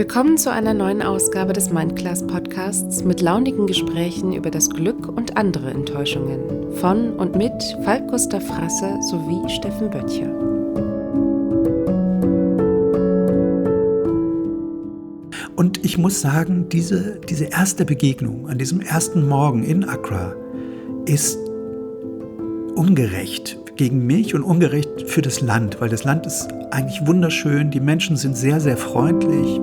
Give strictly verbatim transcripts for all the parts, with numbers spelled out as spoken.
Willkommen zu einer neuen Ausgabe des Mindclass Podcasts mit launigen Gesprächen über das Glück und andere Enttäuschungen von und mit Falk Gustav Frasse sowie Steffen Böttcher. Und ich muss sagen, diese, diese erste Begegnung an diesem ersten Morgen in Accra ist ungerecht gegen mich und ungerecht für das Land, weil das Land ist eigentlich wunderschön, die Menschen sind sehr, sehr freundlich.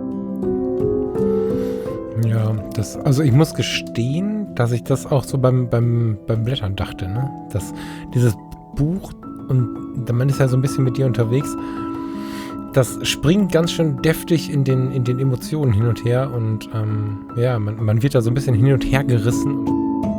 Ja, das, also ich muss gestehen, dass ich das auch so beim, beim, beim Blättern dachte, ne? Dass dieses Buch, und man ist ja so ein bisschen mit dir unterwegs, das springt ganz schön deftig in den, in den Emotionen hin und her und ähm, ja, man, man wird da so ein bisschen hin und her gerissen.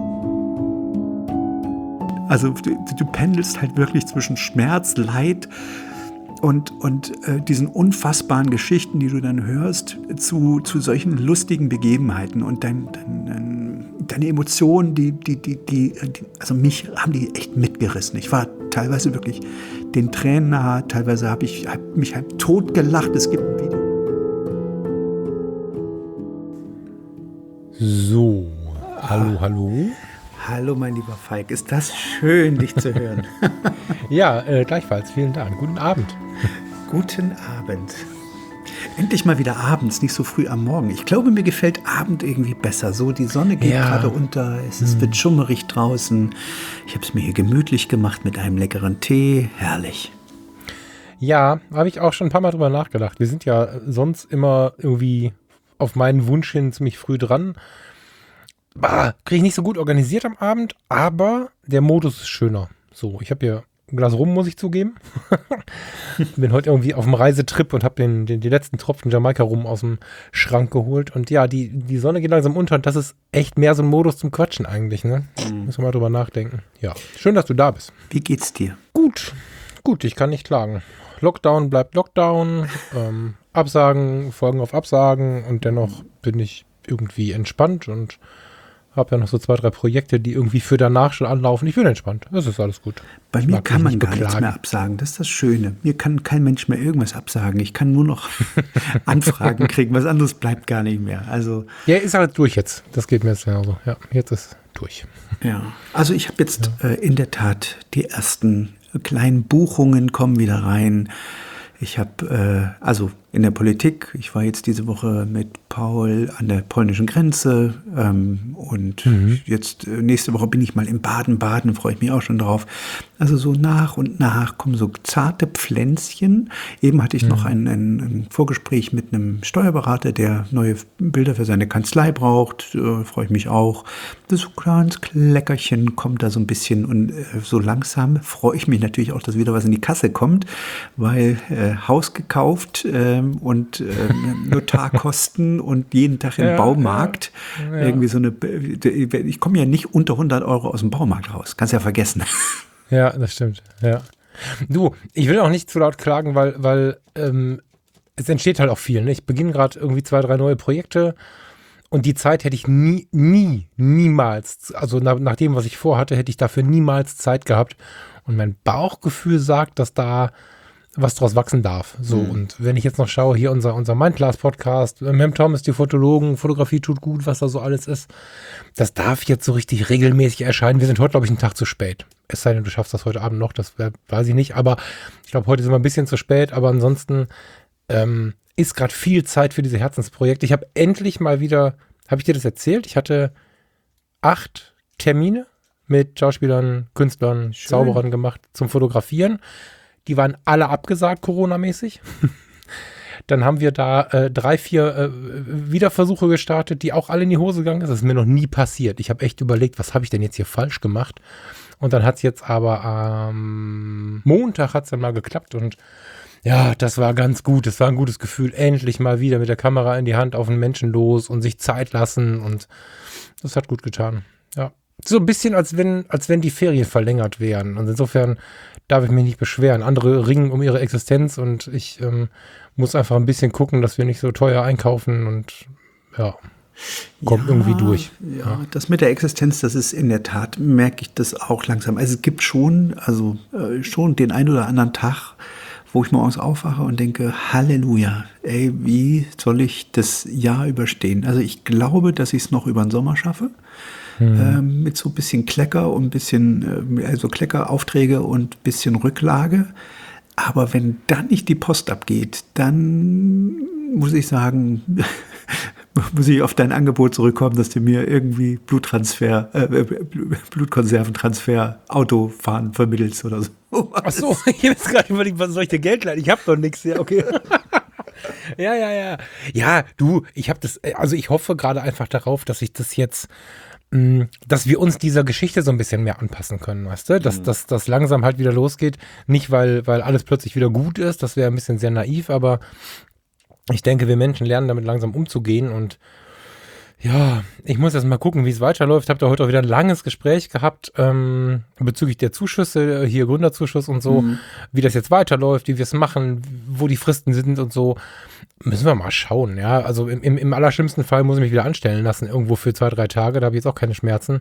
Also du, du pendelst halt wirklich zwischen Schmerz, Leid und, und äh, diesen unfassbaren Geschichten, die du dann hörst, zu, zu solchen lustigen Begebenheiten. Und dein, dein, deine Emotionen, die, die, die, die, die, also mich haben die echt mitgerissen. Ich war teilweise wirklich den Tränen nahe, teilweise habe ich hab mich halt tot gelacht. Es gibt ein Video. So, hallo, hallo. Hallo, mein lieber Falk, ist das schön, dich zu hören. Ja, äh, gleichfalls, vielen Dank. Guten Abend. Guten Abend. Endlich mal wieder abends, nicht so früh am Morgen. Ich glaube, mir gefällt Abend irgendwie besser. So, die Sonne geht Ja. gerade unter, es ist, Hm. wird schummerig draußen. Ich habe es mir hier gemütlich gemacht mit einem leckeren Tee. Herrlich. Ja, habe ich auch schon ein paar Mal drüber nachgedacht. Wir sind ja sonst immer irgendwie auf meinen Wunsch hin ziemlich früh dran. Bah, kriege ich nicht so gut organisiert am Abend, aber der Modus ist schöner. So, ich habe hier ein Glas Rum, muss ich zugeben. Bin heute irgendwie auf dem Reisetrip und habe den, den, die letzten Tropfen Jamaika-Rum aus dem Schrank geholt. Und ja, die, die Sonne geht langsam unter und das ist echt mehr so ein Modus zum Quatschen eigentlich, ne? Mhm. Müssen wir mal drüber nachdenken. Ja, schön, dass du da bist. Wie geht's dir? Gut, gut, ich kann nicht klagen. Lockdown bleibt Lockdown, ähm, Absagen folgen auf Absagen und dennoch bin ich irgendwie entspannt und habe ja noch so zwei, drei Projekte, die irgendwie für danach schon anlaufen. Ich bin entspannt. Das ist alles gut. Bei Ich mir mag kann mich man nicht gar nichts beklagen. mehr absagen. Das ist das Schöne. Mir kann kein Mensch mehr irgendwas absagen. Ich kann nur noch Anfragen kriegen. Was anderes bleibt gar nicht mehr. Also Ja, ist halt durch jetzt. Das geht mir jetzt genauso. Ja, jetzt ist durch. ja. Also ich habe jetzt äh, in der Tat die ersten kleinen Buchungen kommen wieder rein. Ich habe, äh, also in der Politik, ich war jetzt diese Woche mit Paul an der polnischen Grenze ähm, und Mhm. jetzt äh, nächste Woche bin ich mal in Baden-Baden, freue ich mich auch schon drauf. Also so nach und nach kommen so zarte Pflänzchen. Eben hatte ich noch ein, ein, ein Vorgespräch mit einem Steuerberater, der neue Bilder für seine Kanzlei braucht, äh, freue ich mich auch. Das so kleines Kleckerchen kommt da so ein bisschen und äh, so langsam freue ich mich natürlich auch, dass wieder was in die Kasse kommt, weil äh, Haus gekauft äh, und äh, Notarkosten und jeden Tag im Ja, Baumarkt. ja, ja. Irgendwie so eine, ich komme ja nicht unter hundert Euro aus dem Baumarkt raus. Kannst ja vergessen. Ja, das stimmt. Ja. Du, ich will auch nicht zu laut klagen, weil, weil ähm, es entsteht halt auch viel. Ne? Ich beginne gerade irgendwie zwei, drei neue Projekte und die Zeit hätte ich nie, nie, niemals, also nach, nach dem, was ich vorhatte, hätte ich dafür niemals Zeit gehabt. Und mein Bauchgefühl sagt, dass da was draus wachsen darf. So, Mhm. und wenn ich jetzt noch schaue, hier unser, unser Mindclass-Podcast, Mem Thomas, die Fotologen, Fotografie tut gut, was da so alles ist, das darf jetzt so richtig regelmäßig erscheinen. Wir sind heute, glaube ich, einen Tag zu spät. Es sei denn, du schaffst das heute Abend noch, das wär, weiß ich nicht, aber ich glaube, heute sind wir ein bisschen zu spät, aber ansonsten ähm, ist gerade viel Zeit für diese Herzensprojekte. Ich habe endlich mal wieder, habe ich dir das erzählt? Ich hatte acht Termine mit Schauspielern, Künstlern, Schön. Zauberern gemacht zum Fotografieren. Die waren alle abgesagt, Corona-mäßig. Dann haben wir da äh, drei, vier äh, Wiederversuche gestartet, die auch alle in die Hose gegangen sind. Das ist mir noch nie passiert. Ich habe echt überlegt, was habe ich denn jetzt hier falsch gemacht? Und dann hat es jetzt aber am Montag hat es dann mal geklappt und ja, das war ganz gut. Das war ein gutes Gefühl. Endlich mal wieder mit der Kamera in die Hand auf den Menschen los und sich Zeit lassen und das hat gut getan. Ja. So ein bisschen, als wenn, als wenn die Ferien verlängert wären. Und insofern darf ich mich nicht beschweren. Andere ringen um ihre Existenz und ich ähm, muss einfach ein bisschen gucken, dass wir nicht so teuer einkaufen und ja, kommt Ja, irgendwie durch. Ja, Ja. das mit der Existenz, das ist in der Tat, merke ich das auch langsam. Also es gibt schon, also äh, schon den ein oder anderen Tag, wo ich morgens aufwache und denke, Halleluja, ey, wie soll ich das Jahr überstehen? Also ich glaube, dass ich es noch über den Sommer schaffe. Hm. Ähm, mit so ein bisschen Klecker und ein bisschen, äh, also Kleckeraufträge und ein bisschen Rücklage. Aber wenn dann nicht die Post abgeht, dann muss ich sagen, muss ich auf dein Angebot zurückkommen, dass du mir irgendwie Bluttransfer, äh, Blutkonserventransfer, Autofahren vermittelst oder so. Ach so, ich habe jetzt gerade überlegt, was soll ich dir Geld leihen? Ich habe doch nichts. Ja, okay. ja, ja, ja. Ja, du, ich habe das, also ich hoffe gerade einfach darauf, dass ich das jetzt, mh, dass wir uns dieser Geschichte so ein bisschen mehr anpassen können, weißt du? Dass das dass langsam halt wieder losgeht. Nicht, weil, weil alles plötzlich wieder gut ist, das wäre ein bisschen sehr naiv, aber ich denke, wir Menschen lernen damit langsam umzugehen und ja, ich muss jetzt mal gucken, wie es weiterläuft. Ich habe da heute auch wieder ein langes Gespräch gehabt ähm, bezüglich der Zuschüsse, hier Gründerzuschuss und so, mhm. wie das jetzt weiterläuft, wie wir es machen, wo die Fristen sind und so. Müssen wir mal schauen, ja. Also im, im, im allerschlimmsten Fall muss ich mich wieder anstellen lassen, irgendwo für zwei, drei Tage, da habe ich jetzt auch keine Schmerzen.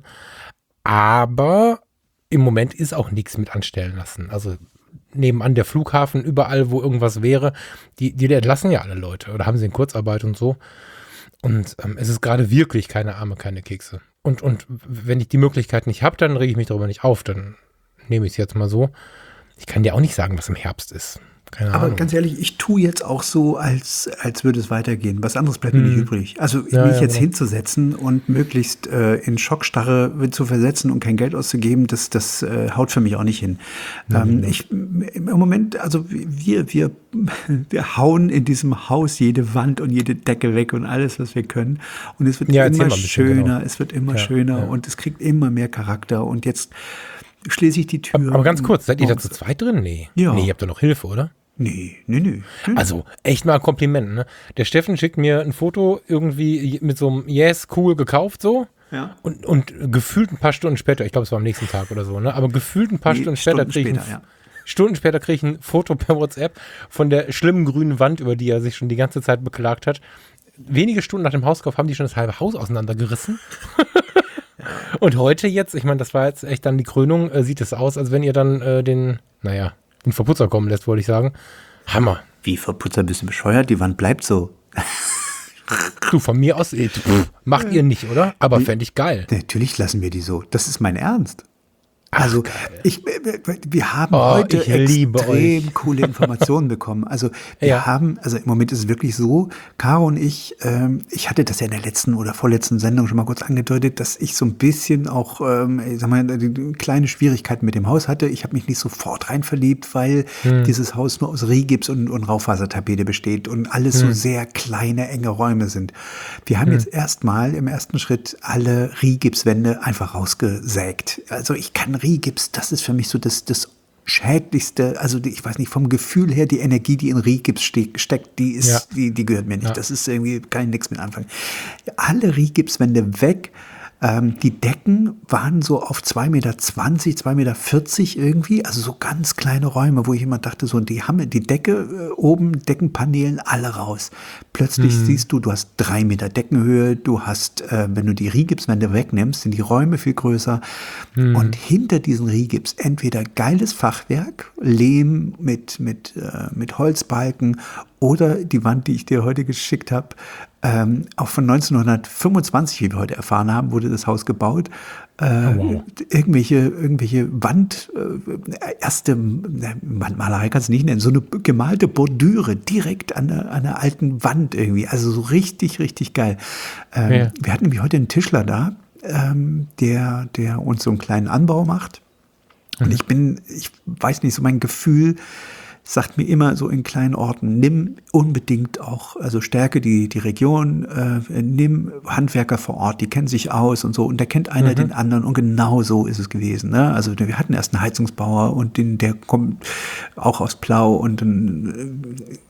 Aber im Moment ist auch nichts mit anstellen lassen. Also nebenan der Flughafen, überall, wo irgendwas wäre, die, die entlassen ja alle Leute oder haben sie in Kurzarbeit und so. Und ähm, es ist gerade wirklich keine Arme, keine Kekse. Und, und wenn ich die Möglichkeit nicht habe, dann rege ich mich darüber nicht auf. Dann nehme ich es jetzt mal so. Ich kann dir auch nicht sagen, was im Herbst ist. Keine Aber Ahnung. Ganz ehrlich, ich tue jetzt auch so, als, als würde es weitergehen. Was anderes bleibt mir Hm. nicht übrig. Also Ja, mich ja, jetzt genau. hinzusetzen und möglichst äh, in Schockstarre zu versetzen und kein Geld auszugeben, das, das äh, haut für mich auch nicht hin. Ähm, ich, Im Moment, also wir, wir, wir hauen in diesem Haus jede Wand und jede Decke weg und alles, was wir können. Und es wird Ja, erzähl immer mal ein bisschen, schöner, genau. es wird immer Ja, schöner ja. und es kriegt immer mehr Charakter. Und jetzt schließe ich die Tür. Aber, aber ganz kurz, seid ihr da morgens- zu zweit drin? Nee. Ja. Nee, ihr habt doch noch Hilfe, oder? Nee, nee, nee. nee. Also, echt mal ein Kompliment, ne? Der Steffen schickt mir ein Foto irgendwie mit so einem Yes, cool gekauft so. Ja. Und, und gefühlt ein paar Stunden später, ich glaube, es war am nächsten Tag oder so, ne? Aber gefühlt ein paar Nee, Stunden später Stunden kriege ich, ein- später, ja. Stunden später krieg ich ein Foto per WhatsApp von der schlimmen grünen Wand, über die er sich schon die ganze Zeit beklagt hat. Wenige Stunden nach dem Hauskauf haben die schon das halbe Haus auseinandergerissen. Und heute jetzt, ich meine, das war jetzt echt dann die Krönung, äh, sieht es aus, als wenn ihr dann äh, den, naja, den Verputzer kommen lässt, wollte ich sagen. Hammer. Wie, Verputzer, bist du bescheuert? Die Wand bleibt so. Du, von mir aus, äh, pff, macht ihr nicht, oder? Aber fände ich geil. Natürlich lassen wir die so. Das ist mein Ernst. Also ich, wir haben Oh, heute ich liebe extrem euch. coole Informationen bekommen. Also wir Ja. haben, also im Moment ist es wirklich so, Caro und ich, ähm, ich hatte das ja in der letzten oder vorletzten Sendung schon mal kurz angedeutet, dass ich so ein bisschen auch, ähm, ich sag mal, die, die kleine Schwierigkeiten mit dem Haus hatte. Ich habe mich nicht sofort rein verliebt, weil Hm. dieses Haus nur aus Riehgips und, und Raufasertapete besteht und alles Hm. so sehr kleine, enge Räume sind. Wir haben jetzt erstmal im ersten Schritt alle Riehgipswände einfach rausgesägt. Also ich kann Riehgips, das ist für mich so das, das schädlichste, also die, ich weiß nicht, vom Gefühl her, die Energie, die in Riehgips ste steckt, die ist, Ja. die, die gehört mir nicht. Ja. Das ist irgendwie, kann ich nichts mit anfangen. Alle Riehgipswände weg. Ähm, die Decken waren so auf zwei Meter zwanzig, zwei Meter vierzig irgendwie, also so ganz kleine Räume, wo ich immer dachte, so, die haben die Decke äh, oben, Deckenpaneelen, alle raus. Plötzlich Mhm. siehst du, du hast drei Meter Deckenhöhe, du hast, äh, wenn du die Riehgipswände wegnimmst, sind die Räume viel größer. Und hinter diesen Riehgips entweder geiles Fachwerk, Lehm mit, mit, äh, mit Holzbalken oder die Wand, die ich dir heute geschickt habe, ähm, auch von neunzehnhundertfünfundzwanzig, wie wir heute erfahren haben, wurde das Haus gebaut. Äh, Oh, wow. Irgendwelche, irgendwelche Wand, äh, erste äh, Wandmalerei kannst du nicht nennen, so eine gemalte Bordüre direkt an der, an der alten Wand irgendwie. Also so richtig, richtig geil. Ähm, Ja. Wir hatten nämlich heute einen Tischler da, ähm, der, der uns so einen kleinen Anbau macht. Und ich bin, ich weiß nicht, so mein Gefühl sagt mir immer so in kleinen Orten, nimm unbedingt auch, also stärke die, die Region, äh, nimm Handwerker vor Ort, die kennen sich aus und so, und da kennt einer den anderen, und genau so ist es gewesen. Ne? Also wir hatten erst einen Heizungsbauer und den, der kommt auch aus Plau, und dann äh,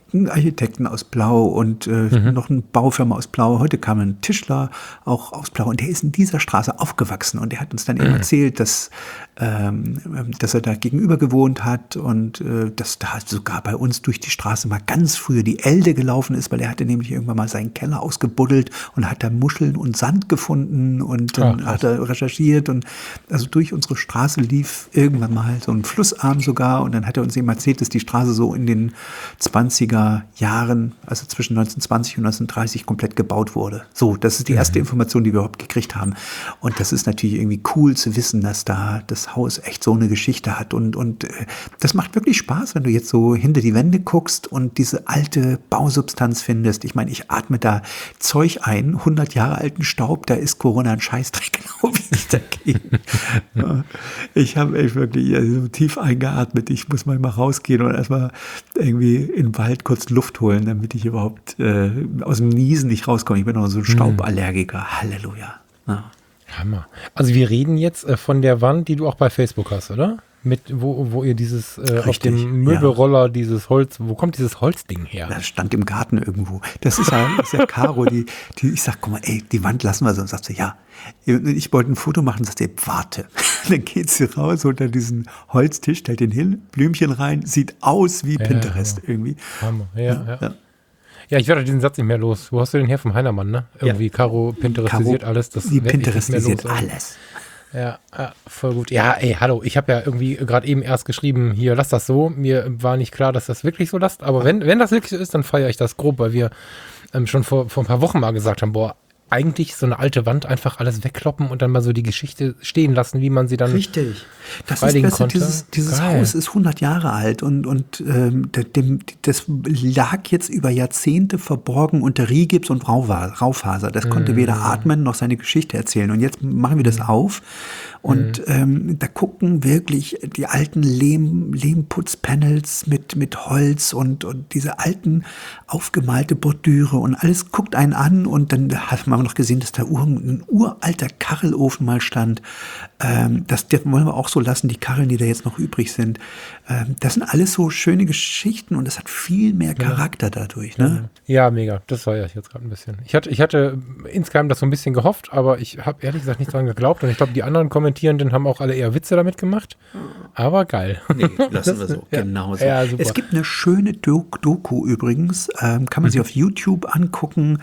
einen Architekten aus Blau und äh, mhm. noch eine Baufirma aus Blau. Heute kam ein Tischler auch aus Blau und der ist in dieser Straße aufgewachsen und der hat uns dann eben mhm. erzählt, dass, ähm, dass er da gegenüber gewohnt hat und äh, dass da sogar bei uns durch die Straße mal ganz früher die Elde gelaufen ist, weil er hatte nämlich irgendwann mal seinen Keller ausgebuddelt und hat da Muscheln und Sand gefunden und dann Ach, hat er recherchiert und also durch unsere Straße lief irgendwann mal so ein Flussarm sogar und dann hat er uns eben erzählt, dass die Straße so in den zwanziger Jahren, also zwischen neunzehnhundertzwanzig und neunzehnhundertdreißig komplett gebaut wurde. So, das ist die erste Information, die wir überhaupt gekriegt haben. Und das ist natürlich irgendwie cool zu wissen, dass da das Haus echt so eine Geschichte hat. Und, und äh, das macht wirklich Spaß, wenn du jetzt so hinter die Wände guckst und diese alte Bausubstanz findest. Ich meine, ich atme da Zeug ein, hundert Jahre alten Staub, da ist Corona ein Scheißdreck, glaube ich, dagegen. Ja, ich habe echt wirklich also, tief eingeatmet. Ich muss mal mal rausgehen und erstmal irgendwie in den Wald kurz Luft holen, damit ich überhaupt äh, aus dem Niesen nicht rauskomme. Ich bin noch so ein Stauballergiker. Hm. Halleluja. Ja. Hammer. Also wir reden jetzt äh, von der Wand, die du auch bei Facebook hast, oder? Mit, wo, wo ihr dieses, äh, auf dem Möbelroller, ja. dieses Holz, wo kommt dieses Holzding her? Das stand im Garten irgendwo. Das ist ja, das ist ja Caro, die, die, ich sag, guck mal, ey, die Wand lassen wir so. Und sagt sie, ja. Ich wollte ein Foto machen, sagt sie, warte. Dann geht sie raus unter diesen Holztisch, stellt den hin, Blümchen rein, sieht aus wie ja, Pinterest ja. irgendwie. Hammer, ja, ja. ja. ja. Ja, ich werde diesen Satz nicht mehr los. Wo hast du den her vom Heinermann, ne? Irgendwie ja. Caro Pinterestisiert Caro, alles. Das die Pinterestisiert alles. Ja, ja, voll gut. Ja, ey, hallo, ich habe ja irgendwie gerade eben erst geschrieben, hier, lass das so. Mir war nicht klar, dass das wirklich so lasst. Aber wenn, wenn das wirklich so ist, dann feiere ich das grob, weil wir ähm, schon vor, vor ein paar Wochen mal gesagt haben, boah, eigentlich so eine alte Wand einfach alles wegkloppen und dann mal so die Geschichte stehen lassen, wie man sie dann Richtig. Das ist besser, dieses, dieses Haus ist hundert Jahre alt und, und ähm, dem, das lag jetzt über Jahrzehnte verborgen unter Rigips und Raufaser. Das konnte mm. weder atmen noch seine Geschichte erzählen. Und jetzt machen wir das auf und mm. ähm, da gucken wirklich die alten Lehm, Lehmputzpanels mit, mit Holz und, und diese alten aufgemalte Bordüre und alles guckt einen an und dann hat man noch gesehen, dass da ein uralter Kachelofen mal stand. Ähm, das, das wollen wir auch so lassen, die Kacheln, die da jetzt noch übrig sind. Ähm, das sind alles so schöne Geschichten und das hat viel mehr Charakter ja. dadurch. Ne? Ja, mega. Das war ja jetzt gerade ein bisschen. Ich hatte, ich hatte insgeheim das so ein bisschen gehofft, aber ich habe ehrlich gesagt nicht daran geglaubt und ich glaube, die anderen Kommentierenden haben auch alle eher Witze damit gemacht. Aber geil. Nee, lassen wir so. Ja. Genau so. Ja, es gibt eine schöne Dok- Doku übrigens, ähm, kann man mhm. sich auf YouTube angucken,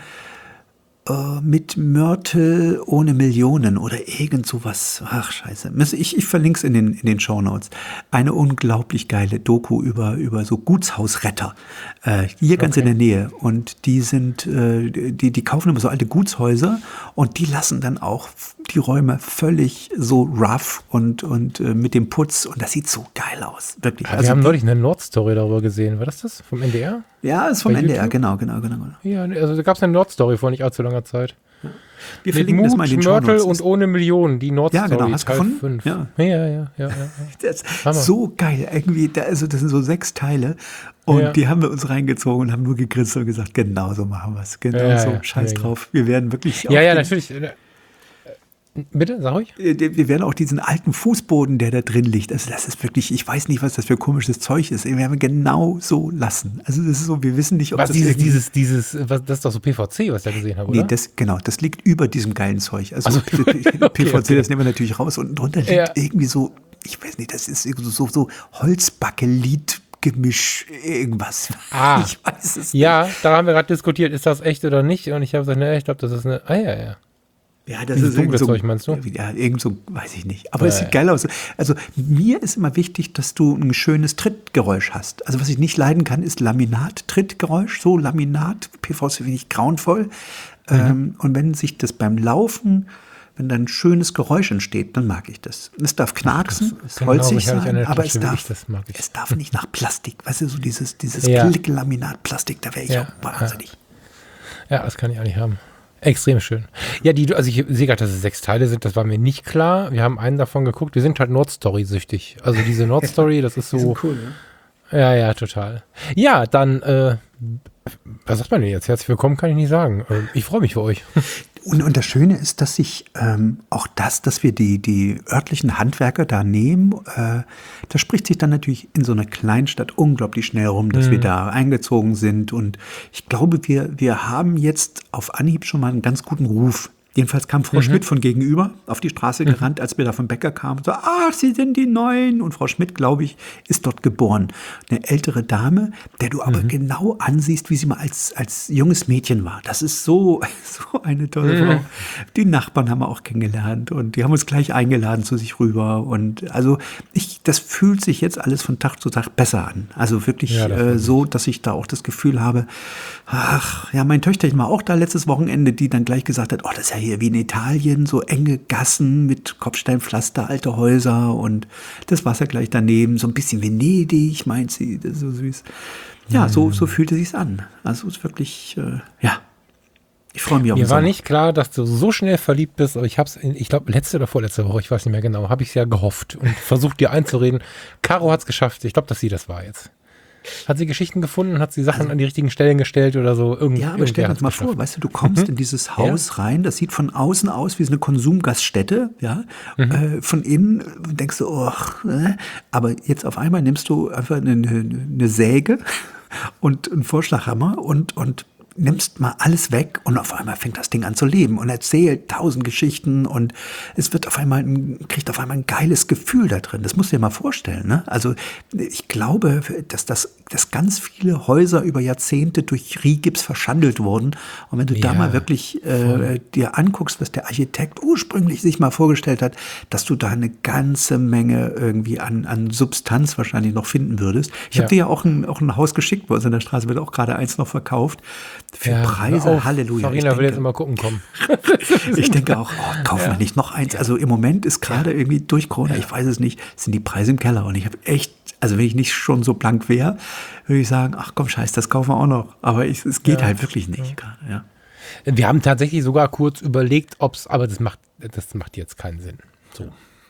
mit Mörtel ohne Millionen oder irgend sowas. Ach, scheiße. Ich, ich verlinke es in den, in den Shownotes. Eine unglaublich geile Doku über, über so Gutshausretter. Äh, hier ganz okay. in der Nähe. Und die sind, äh, die, die kaufen immer so alte Gutshäuser und die lassen dann auch die Räume völlig so rough und, und äh, mit dem Putz. Und das sieht so geil aus. Wirklich. Ja, wir also, haben neulich eine Nordstory darüber gesehen. War das das? Vom N D R? Ja, ist vom Bei N D R, genau, genau, genau. Ja, also da gab es eine Nordstory vor nicht allzu langer Zeit. Ja. Wir verlinken Mut, das mal in den Mörtel und ohne Millionen, die Nordstory. Ja, genau, hast du gefunden? fünf. Ja, ja, ja. ja, ja, ja. Das ist so geil. Irgendwie, da, also das sind so sechs Teile und ja. die haben wir uns reingezogen und haben nur gegrinst und gesagt, genau so machen wir es. Genau ja, so, ja, scheiß ja, drauf. Wir werden wirklich... Ja, ja, natürlich... Bitte, sag ruhig. Wir werden auch diesen alten Fußboden, der da drin liegt, also das ist wirklich, ich weiß nicht, was das für komisches Zeug ist. Wir werden genau so lassen. Also das ist so, wir wissen nicht, ob was das dieses, dieses, dieses, was, das ist doch so P V C, was ich da gesehen habe, oder? Nee, das, genau, das liegt über diesem geilen Zeug. Also, also okay, P V C, okay. Das nehmen wir natürlich raus und drunter liegt ja. irgendwie so, ich weiß nicht, das ist so, so Holzbakelit. Gemisch, irgendwas. Ah, ich weiß es nicht. Ja, da haben wir gerade diskutiert, ist das echt oder nicht? Und ich habe gesagt, ne, ich glaube, das ist eine, ah ja, ja. Ja, das ist irgend so, Zeug, meinst du? Ja, irgend so, weiß ich nicht. Aber es äh. sieht geil aus. Also mir ist immer wichtig, dass du ein schönes Trittgeräusch hast. Also was ich nicht leiden kann, ist Laminat-Trittgeräusch. So Laminat, P V C finde ich grauenvoll. Mhm. Ähm, und wenn sich das beim Laufen, wenn da ein schönes Geräusch entsteht, dann mag ich das. Es darf knarksen, es genau, holzig sein, aber es darf, es darf nicht nach Plastik. Weißt du, so dieses, dieses ja. Klick-Laminat-Plastik, da wäre ich ja. auch wahnsinnig. Ja, das kann ich eigentlich haben. Extrem schön. Ja, die, also ich sehe gerade, dass es sechs Teile sind, das war mir nicht klar. Wir haben einen davon geguckt, wir sind halt Nordstory-süchtig. Also diese Nordstory, das ist so. Die sind cool, ne? Ja, ja, total. Ja, dann, äh, was sagt man denn jetzt? Herzlich willkommen, kann ich nicht sagen. Ich freue mich für euch. Und, und das Schöne ist, dass sich ähm, auch das, dass wir die, die örtlichen Handwerker da nehmen, äh, das spricht sich dann natürlich in so einer Kleinstadt unglaublich schnell rum, dass mhm. wir da eingezogen sind. Und ich glaube, wir, wir haben jetzt auf Anhieb schon mal einen ganz guten Ruf. Jedenfalls kam Frau mhm. Schmidt von gegenüber auf die Straße gerannt, als wir da vom Bäcker kamen. So, ach, Sie sind die Neuen. Und Frau Schmidt, glaube ich, ist dort geboren. Eine ältere Dame, der du aber mhm. genau ansiehst, wie sie mal als, als junges Mädchen war. Das ist so, so eine tolle mhm. Frau. Die Nachbarn haben wir auch kennengelernt und die haben uns gleich eingeladen zu sich rüber. Und also ich, das fühlt sich jetzt alles von Tag zu Tag besser an. Also wirklich ja, äh, so, dass ich da auch das Gefühl habe, ach, ja, mein Töchterchen war auch da letztes Wochenende, die dann gleich gesagt hat, oh, das ist ja hier wie in Italien, so enge Gassen mit Kopfsteinpflaster, alte Häuser und das Wasser gleich daneben, so ein bisschen Venedig, meint sie, das ist so süß. Ja, mhm. so, so fühlte sich's an. Also es ist wirklich, äh, ja, ich freue mich auf den Mir war Sommer. nicht klar, dass du so schnell verliebt bist, aber ich habe es, ich glaube, letzte oder vorletzte Woche, ich weiß nicht mehr genau, habe ich es ja gehofft und versucht, dir einzureden. Caro hat es geschafft, ich glaube, dass sie das war jetzt. Hat sie Geschichten gefunden? Hat sie Sachen also, an die richtigen Stellen gestellt oder so? Irgend, ja, aber stell dir mal geschafft. vor, weißt du, du kommst mhm. in dieses Haus ja. rein, das sieht von außen aus wie so eine Konsumgaststätte, ja. Mhm. Äh, von innen denkst du, oh, äh, aber jetzt auf einmal nimmst du einfach eine, eine Säge und einen Vorschlaghammer und, und nimmst mal alles weg und auf einmal fängt das Ding an zu leben und erzählt tausend Geschichten und es wird auf einmal ein, kriegt auf einmal ein geiles Gefühl da drin. Das musst du dir mal vorstellen, ne? Also ich glaube, dass das, dass ganz viele Häuser über Jahrzehnte durch Riehgips verschandelt wurden und wenn du ja, da mal wirklich äh, dir anguckst, was der Architekt ursprünglich sich mal vorgestellt hat, dass du da eine ganze Menge irgendwie an, an Substanz wahrscheinlich noch finden würdest. Ich ja. habe dir ja auch ein, auch ein Haus geschickt, bei uns in der Straße wird auch gerade eins noch verkauft. Für ja, Preise, auf, Halleluja. Farina denke, will jetzt immer gucken kommen. Ich denke auch, oh, kaufen ja. wir nicht noch eins. Also im Moment ist gerade ja. irgendwie durch Corona, ja. ich weiß es nicht, sind die Preise im Keller. Und ich habe echt, also wenn ich nicht schon so blank wäre, würde ich sagen, ach komm, scheiß, das kaufen wir auch noch. Aber ich, es geht ja. halt wirklich nicht ja. gerade. Ja. Wir haben tatsächlich sogar kurz überlegt, ob es, aber das macht, das macht jetzt keinen Sinn. So.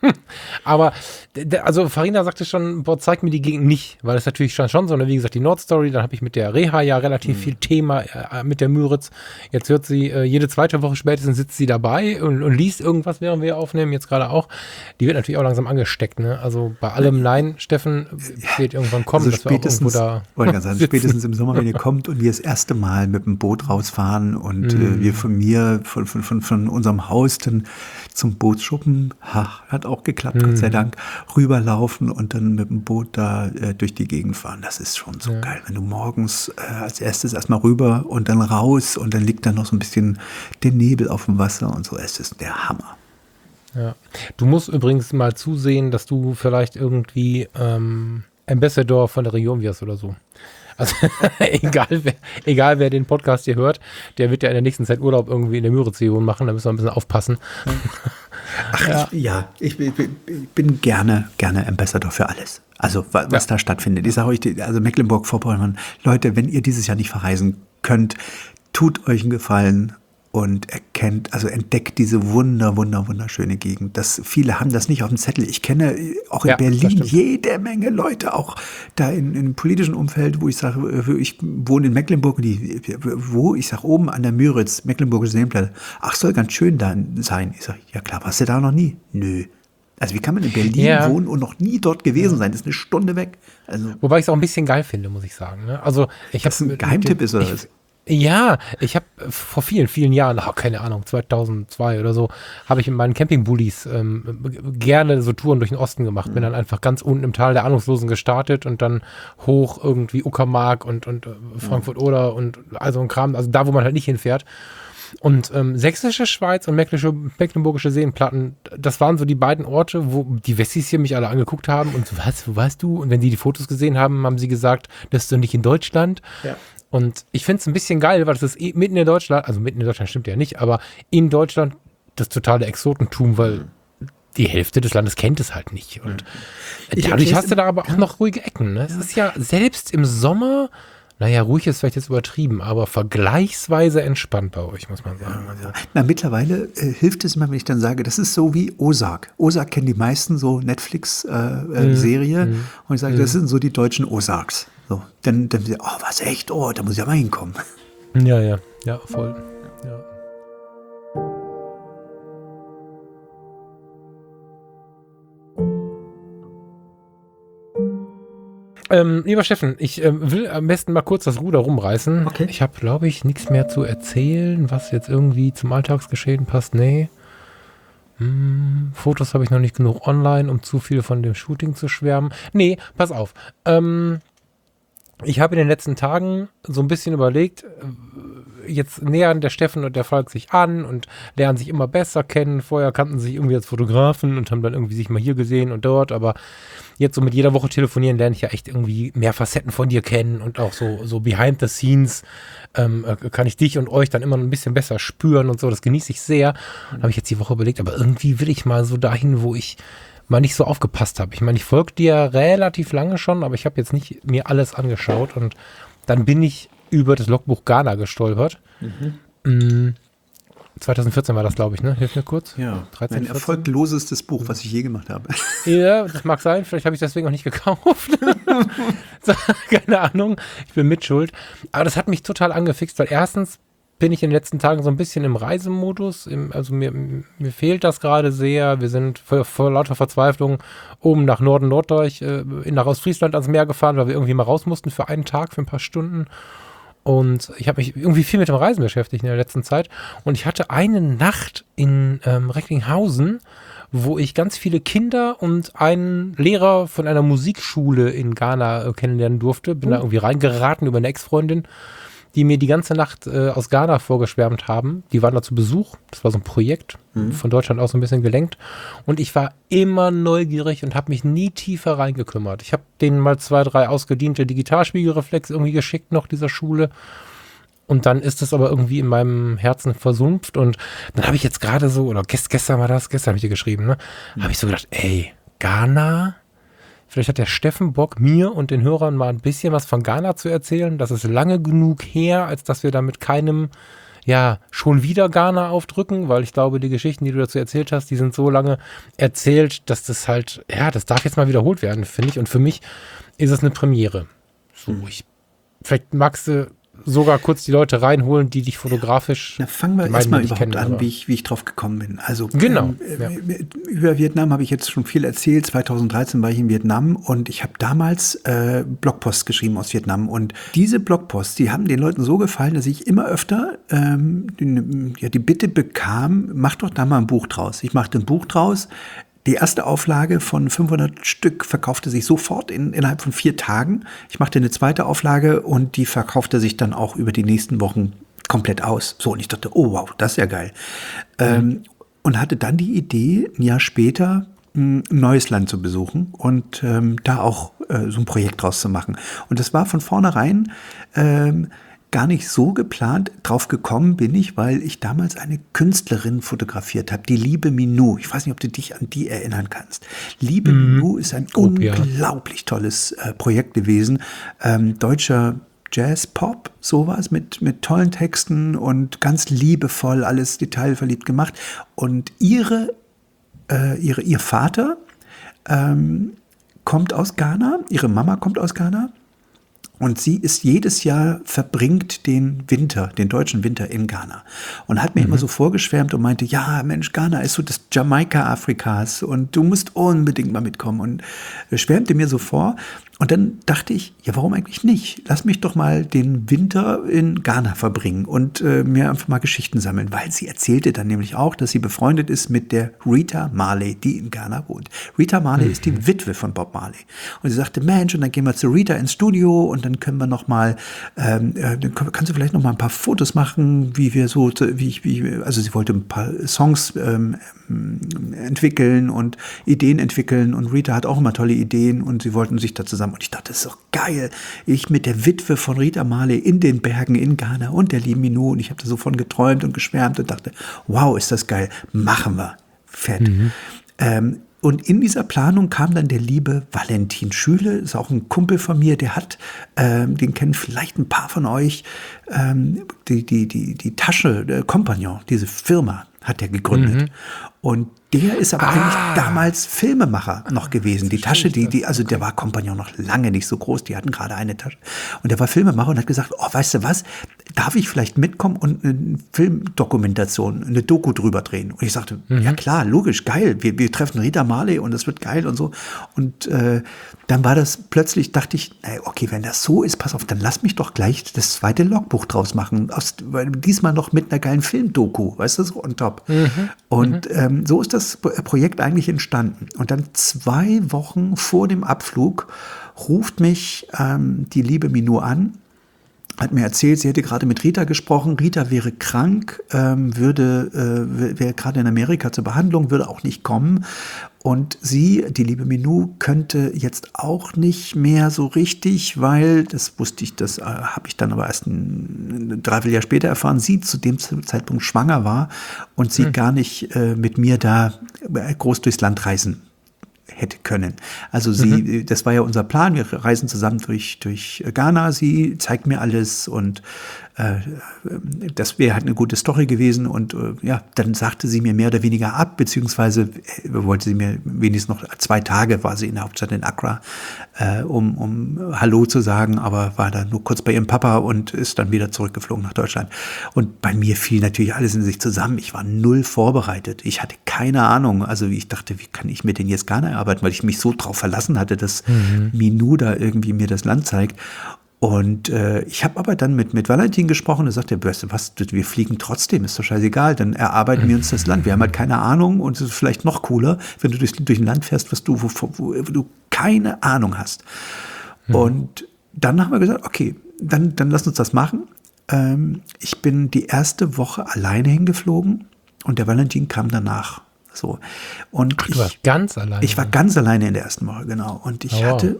Aber, also Farina sagte schon, boah, zeig mir die Gegend nicht, weil das natürlich schon, schon so, ne? Wie gesagt, die Nordstory, dann habe ich mit der Reha ja relativ mhm. viel Thema äh, mit der Müritz. Jetzt hört sie, äh, jede zweite Woche spätestens sitzt sie dabei und, und liest irgendwas, während wir aufnehmen, jetzt gerade auch. Die wird natürlich auch langsam angesteckt, ne? Also bei allem Nein, Steffen, wird irgendwann kommen, also dass wir auch irgendwo da wollte sagen, spätestens im Sommer, wenn ihr kommt und wir das erste Mal mit dem Boot rausfahren und mhm. äh, wir von mir, von, von, von, von unserem Haus dann zum Bootsschuppen, ha, hat auch geklappt, mhm. Gott sei Dank, rüberlaufen und dann mit dem Boot da äh, durch die Gegend fahren. Das ist schon so ja. geil. Wenn du morgens äh, als erstes erstmal rüber und dann raus und dann liegt da noch so ein bisschen der Nebel auf dem Wasser und so. Es ist der Hammer. Ja. Du musst übrigens mal zusehen, dass du vielleicht irgendwie ähm, Ambassador von der Region wirst oder so. Also egal, wer, egal wer den Podcast hier hört, der wird ja in der nächsten Zeit Urlaub irgendwie in der Müritz-Region machen, da müssen wir ein bisschen aufpassen. Ach, ja, ich, ja ich, ich, ich bin gerne, gerne Ambassador für alles. Also was ja. da stattfindet. Ich sage euch, also Mecklenburg-Vorpommern, Leute, wenn ihr dieses Jahr nicht verreisen könnt, tut euch einen Gefallen und erkennt, also entdeckt diese wunder, wunder, wunderschöne Gegend. Das, viele haben das nicht auf dem Zettel. Ich kenne auch in ja, Berlin jede Menge Leute, auch da in, in einem politischen Umfeld, wo ich sage, ich wohne in Mecklenburg, die, wo ich sage, oben an der Müritz, Mecklenburgische Seenplatte, ach, soll ganz schön da sein. Ich sage, ja klar, warst du da noch nie? Nö. Also wie kann man in Berlin ja. wohnen und noch nie dort gewesen sein? Das ist eine Stunde weg. Also, wobei ich es auch ein bisschen geil finde, muss ich sagen. Ne? Also ich das ein Geheimtipp ist, oder was? Ja, ich habe vor vielen, vielen Jahren, oh, keine Ahnung, zweitausendzwei oder so, habe ich in meinen Campingbullis ähm, gerne so Touren durch den Osten gemacht. Mhm. Bin dann einfach ganz unten im Tal der Ahnungslosen gestartet und dann hoch irgendwie Uckermark und, und Frankfurt-Oder mhm. und also ein Kram, also da, wo man halt nicht hinfährt. Und ähm, Sächsische Schweiz und Mecklenburgische Seenplatten, das waren so die beiden Orte, wo die Wessis hier mich alle angeguckt haben und so, was, wo warst du? Und wenn die die Fotos gesehen haben, haben sie gesagt, das ist doch nicht in Deutschland. Ja. Und ich finde es ein bisschen geil, weil das ist mitten in Deutschland, also mitten in Deutschland stimmt ja nicht, aber in Deutschland das totale Exotentum, weil die Hälfte des Landes kennt es halt nicht. Und ich dadurch hast du da aber auch noch ruhige Ecken. Ne? Es ist ja selbst im Sommer, naja, ruhig ist vielleicht jetzt übertrieben, aber vergleichsweise entspannt bei euch, muss man sagen. Ja, na, mittlerweile äh, hilft es mir, wenn ich dann sage, das ist so wie Ozark. Ozark kennen die meisten, so Netflix-Serie. Äh, äh, mm, und ich sage, mm. das sind so die deutschen Ozarks. So, dann, dann, oh, was echt? Oh, da muss ich ja mal hinkommen. Ja, ja, ja, voll. Ja. Ähm, lieber Steffen, ich ähm, will am besten mal kurz das Ruder rumreißen. Okay. Ich habe, glaube ich, nichts mehr zu erzählen, was jetzt irgendwie zum Alltagsgeschehen passt. Nee. Hm, Fotos habe ich noch nicht genug online, um zu viel von dem Shooting zu schwärmen. Nee, pass auf. Ähm, ich habe in den letzten Tagen so ein bisschen überlegt, jetzt nähern der Steffen und der Falk sich an und lernen sich immer besser kennen. Vorher kannten sie sich irgendwie als Fotografen und haben dann irgendwie sich mal hier gesehen und dort, aber jetzt so mit jeder Woche telefonieren lerne ich ja echt irgendwie mehr Facetten von dir kennen und auch so, so behind the scenes ähm, kann ich dich und euch dann immer ein bisschen besser spüren und so. Das genieße ich sehr. Mhm. Habe ich jetzt die Woche überlegt, aber irgendwie will ich mal so dahin, wo ich mal nicht so aufgepasst habe. Ich meine, ich folge dir relativ lange schon, aber ich habe jetzt nicht mir alles angeschaut und dann bin ich über das Logbuch Ghana gestolpert. Mhm. zwanzig vierzehn war das, glaube ich, ne? Hilf mir kurz. Ja, dreizehn, mein erfolglosestes Buch, was ich je gemacht habe. Ja, das mag sein. Vielleicht habe ich deswegen auch nicht gekauft. So, keine Ahnung. Ich bin mitschuld. Aber das hat mich total angefixt, weil erstens bin ich in den letzten Tagen so ein bisschen im Reisemodus. Im, also mir, mir fehlt das gerade sehr. Wir sind vor, vor lauter Verzweiflung oben nach Norden Norddeutsch, äh, nach Ostfriesland ans Meer gefahren, weil wir irgendwie mal raus mussten für einen Tag, für ein paar Stunden. Und ich habe mich irgendwie viel mit dem Reisen beschäftigt in der letzten Zeit. Und ich hatte eine Nacht in ähm, Recklinghausen, wo ich ganz viele Kinder und einen Lehrer von einer Musikschule in Ghana äh, kennenlernen durfte. Bin uh. da irgendwie reingeraten über eine Ex-Freundin, die mir die ganze Nacht äh, aus Ghana vorgeschwärmt haben. Die waren da zu Besuch. Das war so ein Projekt, mhm. von Deutschland aus so ein bisschen gelenkt. Und ich war immer neugierig und habe mich nie tiefer reingekümmert. Ich habe denen mal zwei, drei ausgediente Digitalspiegelreflex irgendwie geschickt noch dieser Schule. Und dann ist es aber irgendwie in meinem Herzen versumpft. Und dann habe ich jetzt gerade so, oder gest, gestern war das, gestern habe ich dir geschrieben, ne? Mhm. Habe ich so gedacht, ey, Ghana? Vielleicht hat der Steffen Bock, mir und den Hörern mal ein bisschen was von Ghana zu erzählen. Das ist lange genug her, als dass wir da mit keinem, ja, schon wieder Ghana aufdrücken, weil ich glaube, die Geschichten, die du dazu erzählt hast, die sind so lange erzählt, dass das halt, ja, das darf jetzt mal wiederholt werden, finde ich. Und für mich ist es eine Premiere. So, ich, vielleicht magst du sogar kurz die Leute reinholen, die dich fotografisch. Na, fangen wir erstmal überhaupt an, wie ich, wie ich drauf gekommen bin. Also genau, ähm, ja. Über Vietnam habe ich jetzt schon viel erzählt. zweitausenddreizehn war ich in Vietnam und ich habe damals äh, Blogposts geschrieben aus Vietnam. Und diese Blogposts, die haben den Leuten so gefallen, dass ich immer öfter ähm, die, ja, die Bitte bekam, mach doch da mal ein Buch draus. Ich machte ein Buch draus. Die erste Auflage von fünfhundert Stück verkaufte sich sofort in, innerhalb von vier Tagen. Ich machte eine zweite Auflage und die verkaufte sich dann auch über die nächsten Wochen komplett aus. So, und ich dachte, oh wow, das ist ja geil. Mhm. Ähm, und hatte dann die Idee, ein Jahr später ein neues Land zu besuchen und ähm, da auch äh, so ein Projekt draus zu machen. Und das war von vornherein ähm, gar nicht so geplant. Drauf gekommen bin ich, weil ich damals eine Künstlerin fotografiert habe, die Liebe Minou. Ich weiß nicht, ob du dich an die erinnern kannst. Liebe mm. Minou ist ein Grob, unglaublich ja. tolles äh, Projekt gewesen. Ähm, deutscher Jazz-Pop, sowas mit, mit tollen Texten und ganz liebevoll, alles detailverliebt gemacht. Und ihre, äh, ihre, ihr Vater ähm, kommt aus Ghana, ihre Mama kommt aus Ghana. Und sie ist jedes Jahr, verbringt den Winter, den deutschen Winter in Ghana. Und hat mir mhm. immer so vorgeschwärmt und meinte, ja Mensch, Ghana ist so das Jamaika Afrikas und du musst unbedingt mal mitkommen. Und schwärmte mir so vor. Und dann dachte ich, ja, warum eigentlich nicht? Lass mich doch mal den Winter in Ghana verbringen und äh, mir einfach mal Geschichten sammeln. Weil sie erzählte dann nämlich auch, dass sie befreundet ist mit der Rita Marley, die in Ghana wohnt. Rita Marley mhm. ist die Witwe von Bob Marley. Und sie sagte, Mensch, und dann gehen wir zu Rita ins Studio und dann können wir noch mal, ähm, äh, dann kannst du vielleicht noch mal ein paar Fotos machen, wie wir so, wie ich, wie, also sie wollte ein paar Songs ähm, entwickeln und Ideen entwickeln und Rita hat auch immer tolle Ideen und sie wollten sich da zusammen. Und ich dachte, das ist doch geil. Ich mit der Witwe von Rita Marley in den Bergen in Ghana und der lieben Minou. Und ich habe da so von geträumt und geschwärmt und dachte, wow, ist das geil. Machen wir. Fett. Mhm. Ähm, und in dieser Planung kam dann der liebe Valentin Schüle, ist auch ein Kumpel von mir, der hat, ähm, den kennen vielleicht ein paar von euch, ähm, die, die, die, die Tasche, der Compagnon, diese Firma hat er gegründet. Mhm. Und der ist aber Ah. eigentlich damals Filmemacher noch gewesen. Die Tasche, die, das. die, also der war Kompagnon noch lange nicht so groß, die hatten gerade eine Tasche. Und der war Filmemacher und hat gesagt, oh, weißt du was, darf ich vielleicht mitkommen und eine Filmdokumentation, eine Doku drüber drehen? Und ich sagte, mhm. ja klar, logisch, geil, wir, wir treffen Rita Marley und das wird geil und so. Und äh, dann war das plötzlich, dachte ich, na, okay, wenn das so ist, pass auf, dann lass mich doch gleich das zweite Logbuch draus machen. Aus, weil diesmal noch mit einer geilen Filmdoku, weißt du, so on top. Mhm. Und mhm. Ähm, so ist das Projekt eigentlich entstanden. Und dann zwei Wochen vor dem Abflug ruft mich ähm, die liebe Minou an, hat mir erzählt, sie hätte gerade mit Rita gesprochen. Rita wäre krank, ähm, würde, äh, wäre gerade in Amerika zur Behandlung, würde auch nicht kommen. Und sie, die liebe Minou, könnte jetzt auch nicht mehr so richtig, weil, das wusste ich, das äh, habe ich dann aber erst ein, ein Dreivierteljahr später erfahren, sie zu dem Zeitpunkt schwanger war und sie hm. gar nicht äh, mit mir da groß durchs Land reisen hätte können. Also sie, mhm. das war ja unser Plan, wir reisen zusammen durch, durch Ghana, sie zeigt mir alles und äh, das wäre halt eine gute Story gewesen und äh, ja, dann sagte sie mir mehr oder weniger ab, beziehungsweise äh, wollte sie mir wenigstens noch zwei Tage, war sie in der Hauptstadt in Accra, äh, um, um Hallo zu sagen, aber war dann nur kurz bei ihrem Papa und ist dann wieder zurückgeflogen nach Deutschland. Und bei mir fiel natürlich alles in sich zusammen. Ich war null vorbereitet. Ich hatte keine Ahnung. Also ich dachte, wie kann ich mit denen jetzt Ghana arbeiten, weil ich mich so drauf verlassen hatte, dass mhm. Minou da irgendwie mir das Land zeigt. Und äh, ich habe aber dann mit, mit Valentin gesprochen, er sagte, weißt du was, wir fliegen trotzdem, ist doch scheißegal, dann erarbeiten wir uns das Land. Wir haben halt keine Ahnung und es ist vielleicht noch cooler, wenn du durch, durch ein Land fährst, was du, wo, wo, wo du keine Ahnung hast. Mhm. Und dann haben wir gesagt, okay, dann, dann lass uns das machen. Ähm, ich bin die erste Woche alleine hingeflogen und der Valentin kam danach. So. Und Ach, du ich, warst ganz alleine? Ich war ganz alleine in der ersten Woche, genau. Und ich oh. hatte...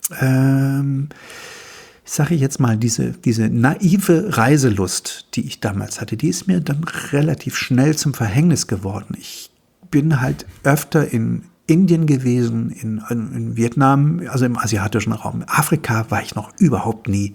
Ähm, sage ich jetzt mal, diese, diese naive Reiselust, die ich damals hatte, die ist mir dann relativ schnell zum Verhängnis geworden. Ich bin halt öfter in Indien gewesen, in, in, in Vietnam, also im asiatischen Raum. Afrika war ich noch überhaupt nie.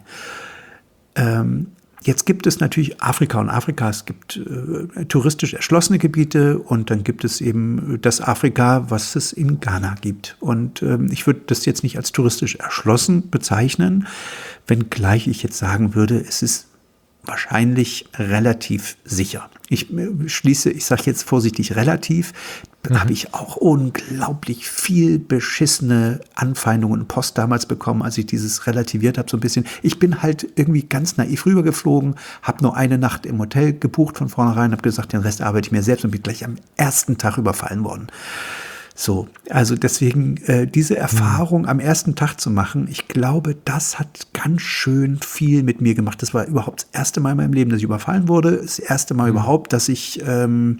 Ähm, Jetzt gibt es natürlich Afrika und Afrika. Es gibt äh, touristisch erschlossene Gebiete und dann gibt es eben das Afrika, was es in Ghana gibt. Und ähm, ich würde das jetzt nicht als touristisch erschlossen bezeichnen, wenngleich ich jetzt sagen würde, es ist wahrscheinlich relativ sicher. Ich schließe, ich sage jetzt vorsichtig relativ, mhm. habe ich auch unglaublich viel beschissene Anfeindungen und Post damals bekommen, als ich dieses relativiert habe so ein bisschen. Ich bin halt irgendwie ganz naiv rübergeflogen, habe nur eine Nacht im Hotel gebucht von vornherein, habe gesagt, den Rest arbeite ich mir selbst und bin gleich am ersten Tag überfallen worden. So, also deswegen äh, diese Erfahrung mhm. am ersten Tag zu machen, ich glaube, das hat ganz schön viel mit mir gemacht. Das war überhaupt das erste Mal in meinem Leben, dass ich überfallen wurde. Das erste Mal mhm. überhaupt, dass ich ähm,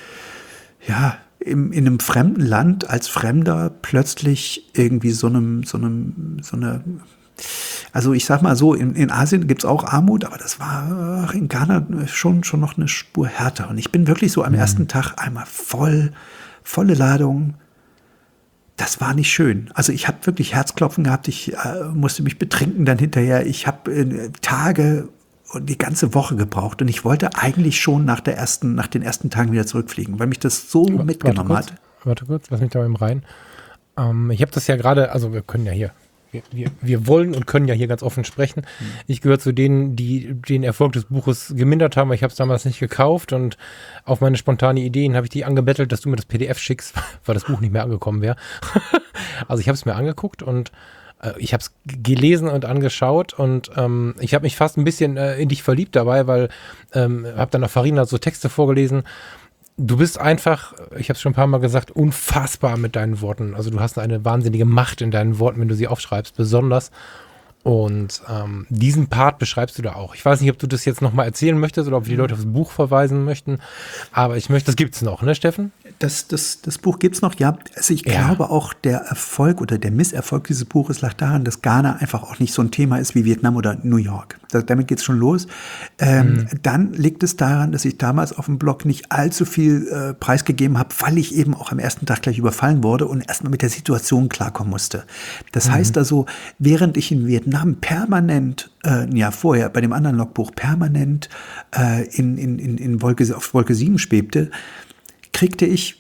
ja im, in einem fremden Land als Fremder plötzlich irgendwie so einem, so einem, so eine Also ich sag mal so, in, in Asien gibt es auch Armut, aber das war in Ghana schon, schon noch eine Spur härter. Und ich bin wirklich so am mhm. ersten Tag einmal voll volle Ladung, das war nicht schön. Also ich habe wirklich Herzklopfen gehabt, ich äh, musste mich betrinken dann hinterher. Ich habe äh, Tage und die ganze Woche gebraucht und ich wollte eigentlich schon nach der ersten, nach den ersten Tagen wieder zurückfliegen, weil mich das so warte, mitgenommen warte kurz, hat. Warte kurz, lass mich da mal rein. Ähm, ich habe das ja gerade, also wir können ja hier, wir, wir, wir wollen und können ja hier ganz offen sprechen. Mhm. Ich gehöre zu denen, die den Erfolg des Buches gemindert haben, weil ich habe es damals nicht gekauft und auf meine spontane Ideen habe ich die angebettelt, dass du mir das P D F schickst, weil das Buch nicht mehr angekommen wäre. Also ich habe es mir angeguckt und äh, ich habe es gelesen und angeschaut und ähm, ich habe mich fast ein bisschen äh, in dich verliebt dabei, weil ähm, habe dann auf Farina so Texte vorgelesen. Du bist einfach, ich habe es schon ein paar Mal gesagt, unfassbar mit deinen Worten. Also du hast eine wahnsinnige Macht in deinen Worten, wenn du sie aufschreibst, besonders. Und ähm, diesen Part beschreibst du da auch. Ich weiß nicht, ob du das jetzt nochmal erzählen möchtest oder ob wir die Leute aufs Buch verweisen möchten. Aber ich möchte, das gibt's noch, ne, Steffen? Das, das, das Buch gibt's noch, ja. Also ich ja. glaube auch, der Erfolg oder der Misserfolg dieses Buches lag daran, dass Ghana einfach auch nicht so ein Thema ist wie Vietnam oder New York. Da, damit geht's schon los. Ähm, mhm. Dann liegt es daran, dass ich damals auf dem Blog nicht allzu viel äh, preisgegeben habe, weil ich eben auch am ersten Tag gleich überfallen wurde und erstmal mit der Situation klarkommen musste. Das mhm. heißt also, während ich in Vietnam permanent, äh, ja vorher bei dem anderen Logbuch permanent äh, in, in, in, in Wolke, auf Wolke sieben schwebte, kriegte ich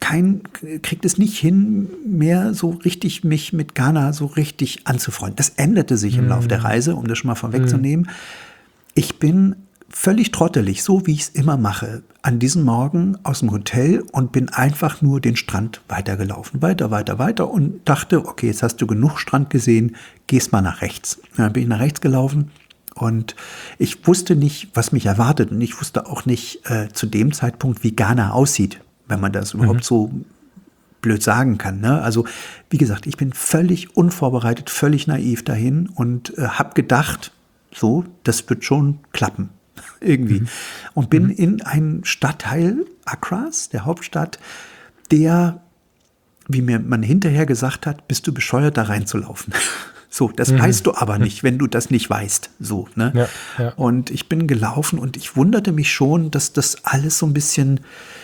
kein, kriegt es nicht hin, mehr so richtig mich mit Ghana so richtig anzufreunden. Das änderte sich im Laufe der Reise, um das schon mal vorwegzunehmen. Ich bin völlig trottelig, so wie ich es immer mache, an diesem Morgen aus dem Hotel und bin einfach nur den Strand weitergelaufen. Weiter, weiter, weiter und dachte, okay, jetzt hast du genug Strand gesehen, gehst mal nach rechts. Dann bin ich nach rechts gelaufen und ich wusste nicht, was mich erwartet. Und ich wusste auch nicht äh, zu dem Zeitpunkt, wie Ghana aussieht, wenn man das mhm. überhaupt so blöd sagen kann. Ne? Also wie gesagt, ich bin völlig unvorbereitet, völlig naiv dahin und äh, habe gedacht, so, das wird schon klappen. Irgendwie. Mhm. Und bin mhm. in einen Stadtteil Accras, der Hauptstadt, der, wie mir man hinterher gesagt hat, bist du bescheuert, da reinzulaufen. So, das mhm. weißt du aber nicht, wenn du das nicht weißt. So, ne? Ja, ja. Und ich bin gelaufen und ich wunderte mich schon, dass das alles so ein bisschen,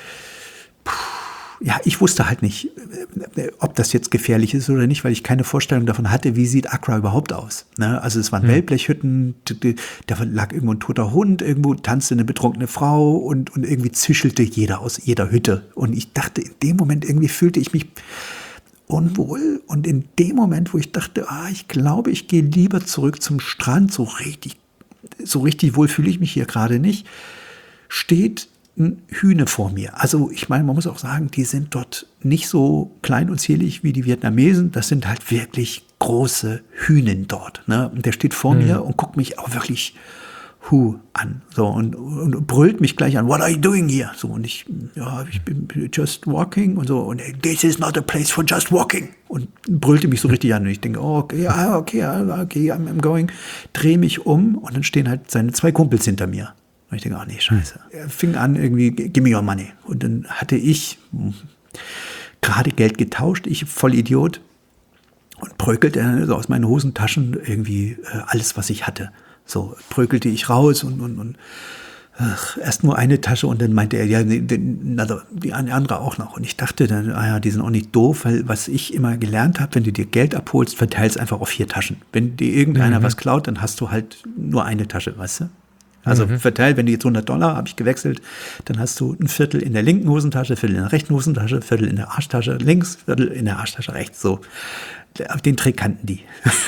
ja, ich wusste halt nicht, ob das jetzt gefährlich ist oder nicht, weil ich keine Vorstellung davon hatte, wie sieht Accra überhaupt aus. Ne? Also es waren hm. Wellblechhütten, da lag irgendwo ein toter Hund, irgendwo tanzte eine betrunkene Frau und, und irgendwie zischelte jeder aus jeder Hütte. Und ich dachte, in dem Moment irgendwie fühlte ich mich unwohl. Und in dem Moment, wo ich dachte, ah, ich glaube, ich gehe lieber zurück zum Strand, so richtig, so richtig wohl fühle ich mich hier gerade nicht, steht ein Hühne vor mir. Also ich meine, man muss auch sagen, die sind dort nicht so klein und zierlich wie die Vietnamesen. Das sind halt wirklich große Hühnen dort. Ne? Und der steht vor mhm. mir und guckt mich auch wirklich hu an. So und, und brüllt mich gleich an. What are you doing here? So und ich, ja, ich bin just walking und so. Und this is not a place for just walking. Und brüllte mich so richtig an. Und ich denke, oh, okay, okay, okay, I'm going. Drehe mich um und dann stehen halt seine zwei Kumpels hinter mir. Und ich denke, ach nee, scheiße. Er fing an irgendwie, give me your money. Und dann hatte ich gerade Geld getauscht, ich voll Idiot, und brökelte so aus meinen Hosentaschen irgendwie äh, alles, was ich hatte. So brökelte ich raus und, und, und ach, erst nur eine Tasche und dann meinte er, ja, die, die andere auch noch. Und ich dachte dann, ah ja, die sind auch nicht doof, weil was ich immer gelernt habe, wenn du dir Geld abholst, verteilst einfach auf vier Taschen. Wenn dir irgendeiner mhm. was klaut, dann hast du halt nur eine Tasche, weißt du? Also mhm. verteilt, wenn du jetzt hundert Dollar, habe ich gewechselt, dann hast du ein Viertel in der linken Hosentasche, Viertel in der rechten Hosentasche, Viertel in der Arschtasche links, Viertel in der Arschtasche rechts, so. Den Trick kannten die.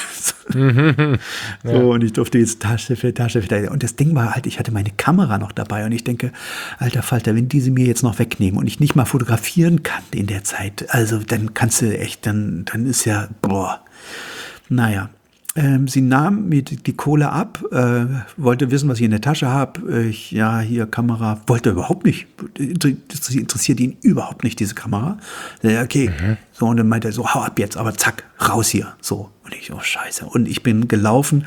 Mhm. Ja. So, und ich durfte jetzt Tasche für Tasche für Tasche. Und das Ding war halt, ich hatte meine Kamera noch dabei und ich denke, alter Falter, wenn die sie mir jetzt noch wegnehmen und ich nicht mal fotografieren kann in der Zeit, also dann kannst du echt, dann, dann ist ja, boah, naja. Ähm, sie nahm mir die, die Kohle ab, äh, wollte wissen, was ich in der Tasche habe. Ich, ja, hier Kamera, wollte überhaupt nicht. Das interessiert ihn überhaupt nicht, diese Kamera. Ja, okay. Mhm. So, und dann meinte er so, hau ab jetzt, aber zack, raus hier. So. Und ich, oh scheiße. Und ich bin gelaufen,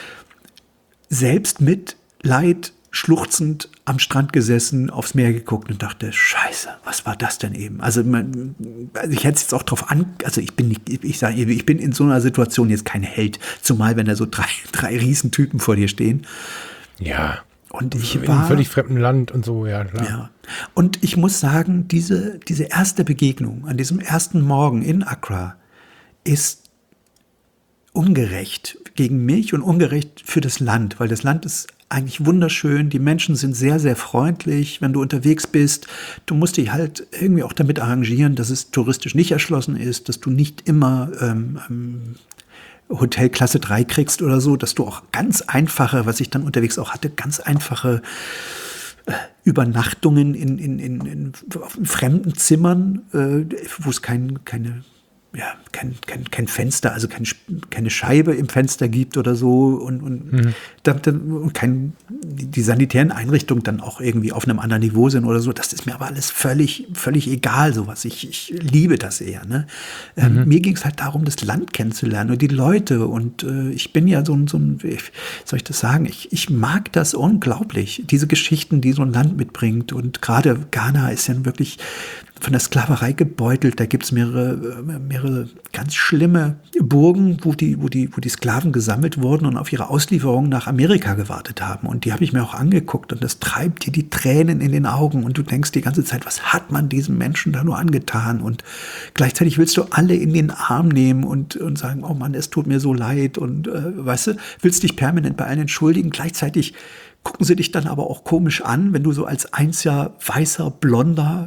selbst mit Leid, schluchzend am Strand gesessen, aufs Meer geguckt und dachte, scheiße, was war das denn eben? Also, man, also ich hätte es jetzt auch drauf an, also ich bin nicht, ich sage, ich bin in so einer Situation jetzt kein Held, zumal wenn da so drei, drei Riesentypen vor dir stehen. Ja. Und ich in war einem völlig fremden Land und so, ja, klar. Ja. Und ich muss sagen, diese, diese erste Begegnung an diesem ersten Morgen in Accra ist ungerecht gegen mich und ungerecht für das Land, weil das Land ist eigentlich wunderschön, die Menschen sind sehr, sehr freundlich, wenn du unterwegs bist. Du musst dich halt irgendwie auch damit arrangieren, dass es touristisch nicht erschlossen ist, dass du nicht immer ähm, Hotel Klasse drei kriegst oder so, dass du auch ganz einfache, was ich dann unterwegs auch hatte, ganz einfache äh, Übernachtungen in, in, in, in fremden Zimmern, äh, wo es kein, keine ja, kein, kein, kein Fenster, also kein, keine Scheibe im Fenster gibt oder so und, und mhm. dann, dann kein, die sanitären Einrichtungen dann auch irgendwie auf einem anderen Niveau sind oder so. Das ist mir aber alles völlig, völlig egal, sowas. Ich, ich liebe das eher. Ne? Ähm, mhm. Mir ging es halt darum, das Land kennenzulernen und die Leute. Und äh, ich bin ja so ein, so ein, wie soll ich das sagen? Ich, ich mag das unglaublich, diese Geschichten, die so ein Land mitbringt. Und gerade Ghana ist ja wirklich von der Sklaverei gebeutelt. Da gibt es mehrere, mehrere ganz schlimme Burgen, wo die, wo, die, wo die Sklaven gesammelt wurden und auf ihre Auslieferung nach Amerika gewartet haben. Und die habe ich mir auch angeguckt und das treibt dir die Tränen in den Augen und du denkst die ganze Zeit, was hat man diesem Menschen da nur angetan? Und gleichzeitig willst du alle in den Arm nehmen und, und sagen, oh Mann, es tut mir so leid und äh, weißt du, willst dich permanent bei allen entschuldigen. Gleichzeitig gucken sie dich dann aber auch komisch an, wenn du so als einziger weißer, blonder,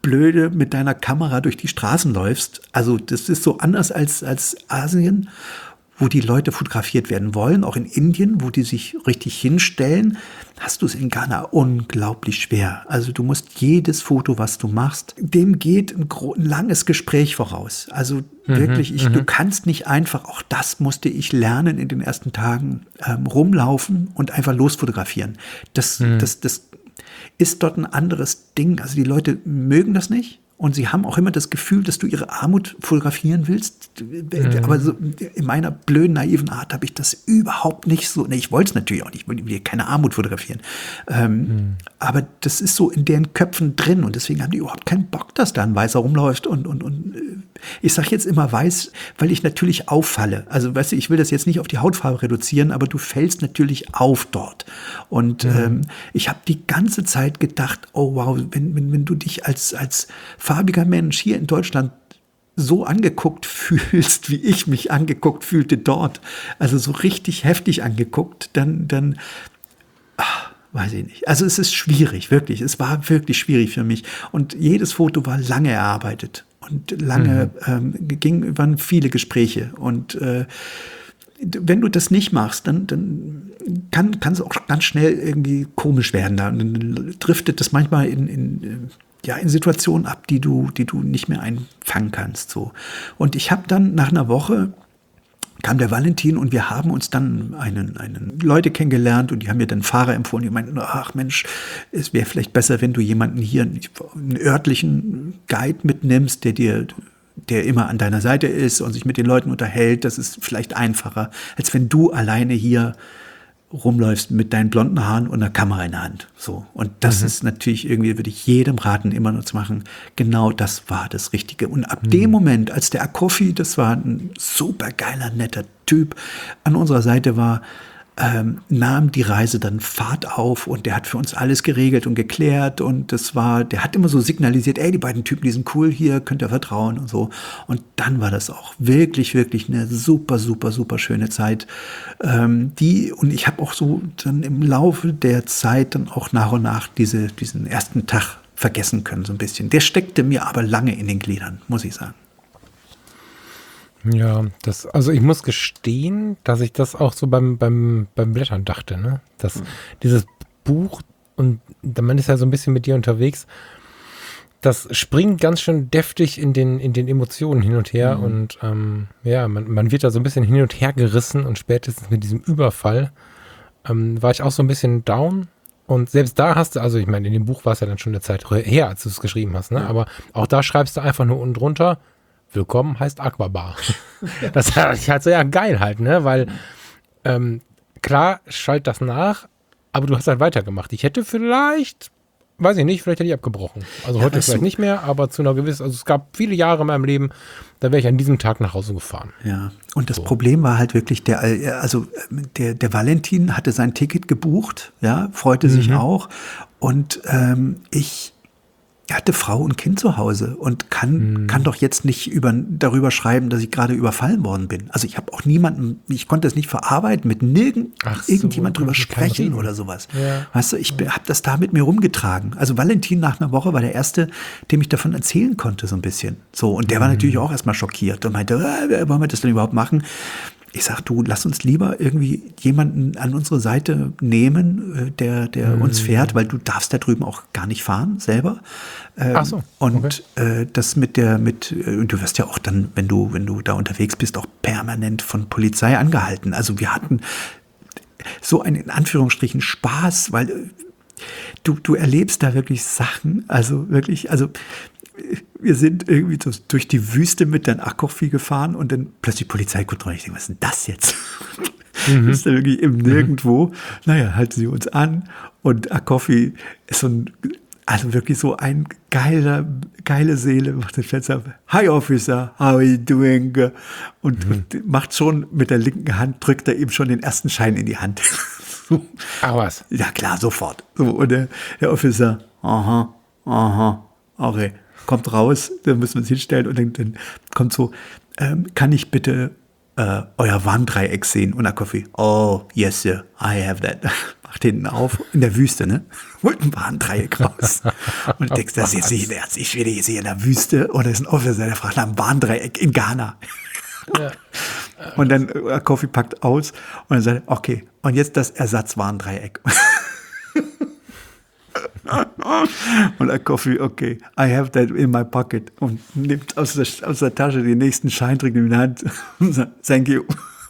blöde mit deiner Kamera durch die Straßen läufst. Also das ist so anders als, als Asien, wo die Leute fotografiert werden wollen, auch in Indien, wo die sich richtig hinstellen, hast du es in Ghana unglaublich schwer. Also du musst jedes Foto, was du machst, dem geht ein, ein langes Gespräch voraus. Also mhm, wirklich, ich, mhm. du kannst nicht einfach, auch das musste ich lernen in den ersten Tagen, ähm, rumlaufen und einfach losfotografieren. Das, mhm. das, das ist dort ein anderes Ding. Also die Leute mögen das nicht. Und sie haben auch immer das Gefühl, dass du ihre Armut fotografieren willst. Mhm. Aber so in meiner blöden, naiven Art habe ich das überhaupt nicht so. Ne, ich wollte es natürlich auch nicht. Ich will keine Armut fotografieren. Ähm, mhm. Aber das ist so in deren Köpfen drin. Und deswegen haben die überhaupt keinen Bock, dass da ein Weißer rumläuft. Und, und, und ich sage jetzt immer weiß, weil ich natürlich auffalle. Also weißt du, ich will das jetzt nicht auf die Hautfarbe reduzieren, aber du fällst natürlich auf dort. Und mhm. ähm, ich habe die ganze Zeit gedacht, oh wow, wenn, wenn, wenn du dich als, als farbiger Mensch hier in Deutschland so angeguckt fühlst, wie ich mich angeguckt fühlte dort, also so richtig heftig angeguckt, dann, dann ach, weiß ich nicht. Also es ist schwierig, wirklich. Es war wirklich schwierig für mich. Und jedes Foto war lange erarbeitet und lange mhm. ähm, ging, waren viele Gespräche. Und äh, wenn du das nicht machst, dann, dann kann, kann es auch ganz schnell irgendwie komisch werden. Dann driftet das manchmal in, in ja, in Situationen ab, die du, die du nicht mehr einfangen kannst. So. Und ich habe dann nach einer Woche kam der Valentin und wir haben uns dann einen, einen Leute kennengelernt und die haben mir dann Fahrer empfohlen, die meinten, ach Mensch, es wäre vielleicht besser, wenn du jemanden hier, einen örtlichen Guide mitnimmst, der dir, der immer an deiner Seite ist und sich mit den Leuten unterhält. Das ist vielleicht einfacher, als wenn du alleine hier rumläufst mit deinen blonden Haaren und einer Kamera in der Hand. So. Und das mhm. ist natürlich irgendwie, würde ich jedem raten, immer nur zu machen. Genau das war das Richtige. Und ab mhm. dem Moment, als der Akofi, das war ein super geiler, netter Typ, an unserer Seite war, ähm, nahm die Reise dann Fahrt auf und der hat für uns alles geregelt und geklärt und das war, der hat immer so signalisiert, ey, die beiden Typen, die sind cool hier, könnt ihr vertrauen und so. Und dann war das auch wirklich, wirklich eine super, super, super schöne Zeit. Ähm, die, und ich habe auch so dann im Laufe der Zeit dann auch nach und nach diese, diesen ersten Tag vergessen können, so ein bisschen. Der steckte mir aber lange in den Gliedern, muss ich sagen. Ja, das, also ich muss gestehen, dass ich das auch so beim, beim, beim Blättern dachte, ne? Dass mhm. dieses Buch, und man ist ja so ein bisschen mit dir unterwegs, das springt ganz schön deftig in den, in den Emotionen hin und her mhm. und ähm, ja, man, man wird da so ein bisschen hin und her gerissen und spätestens mit diesem Überfall ähm, war ich auch so ein bisschen down. Und selbst da hast du, also ich meine, in dem Buch war es ja dann schon eine Zeit her, als du es geschrieben hast, ne? Ja. Aber auch da schreibst du einfach nur unten drunter, willkommen heißt Aquabar. Das ist halt so, ja, geil halt, ne? Weil, ähm, klar, schalt das nach, aber du hast halt weitergemacht. Ich hätte vielleicht, weiß ich nicht, vielleicht hätte ich abgebrochen. Also ja, heute vielleicht du? nicht mehr, aber zu einer gewissen, also es gab viele Jahre in meinem Leben, da wäre ich an diesem Tag nach Hause gefahren. Ja, und das so. Problem war halt wirklich, der, also der, der Valentin hatte sein Ticket gebucht, ja, freute mhm. sich auch und ähm, ich Er hatte Frau und Kind zu Hause und kann, hm. kann doch jetzt nicht über, darüber schreiben, dass ich gerade überfallen worden bin. Also ich habe auch niemanden, ich konnte es nicht verarbeiten, mit nirgend, so, irgendjemand drüber sprechen oder sowas. Ja. Weißt du, ich ja. habe das da mit mir rumgetragen. Also Valentin nach einer Woche war der Erste, dem ich davon erzählen konnte, so ein bisschen. So, und der hm. war natürlich auch erstmal schockiert und meinte, äh, wollen wir das denn überhaupt machen? Ich sag, du, lass uns lieber irgendwie jemanden an unsere Seite nehmen, der, der mhm. uns fährt, weil du darfst da drüben auch gar nicht fahren, selber. Ähm, Ach so. Und okay. äh, das mit der, mit, äh, du wirst ja auch dann, wenn du, wenn du da unterwegs bist, auch permanent von Polizei angehalten. Also wir hatten so einen, in Anführungsstrichen, Spaß, weil äh, du, du erlebst da wirklich Sachen, also wirklich, also wir sind irgendwie so durch die Wüste mit den Akofi gefahren und dann plötzlich Polizeikontrolle. Ich denke, was ist denn das jetzt? Mhm. Das ist da wirklich im Nirgendwo. Mhm. Naja, halten sie uns an und Akofi ist so ein, also wirklich so ein geiler, geile Seele, macht das Fenster auf. Hi Officer, how are you doing? Und, mhm. und macht schon mit der linken Hand, drückt er ihm schon den ersten Schein in die Hand. So. Ach was? Ja klar, sofort. So, und der, der Officer, aha, aha, okay. Kommt raus, dann müssen wir uns hinstellen und dann, dann kommt so, ähm, kann ich bitte äh, euer Warndreieck sehen? Und Akofi, oh, yes, sir, I have that. Macht hinten auf, in der Wüste, ne? Holt ein Warndreieck raus. Und du denkst, das ist jetzt nicht ernst. Ich werde jetzt hier in der Wüste und da ist ein Officer, der fragt nach einem Warndreieck in Ghana. Ja. Und dann äh, Kofi packt aus und dann sagt er, okay, und jetzt das Ersatzwarndreieck. Und Kofi, okay, I have that in my pocket. Und nimmt aus der, aus der Tasche den nächsten Schein, trägt in die Hand und sagt, thank you.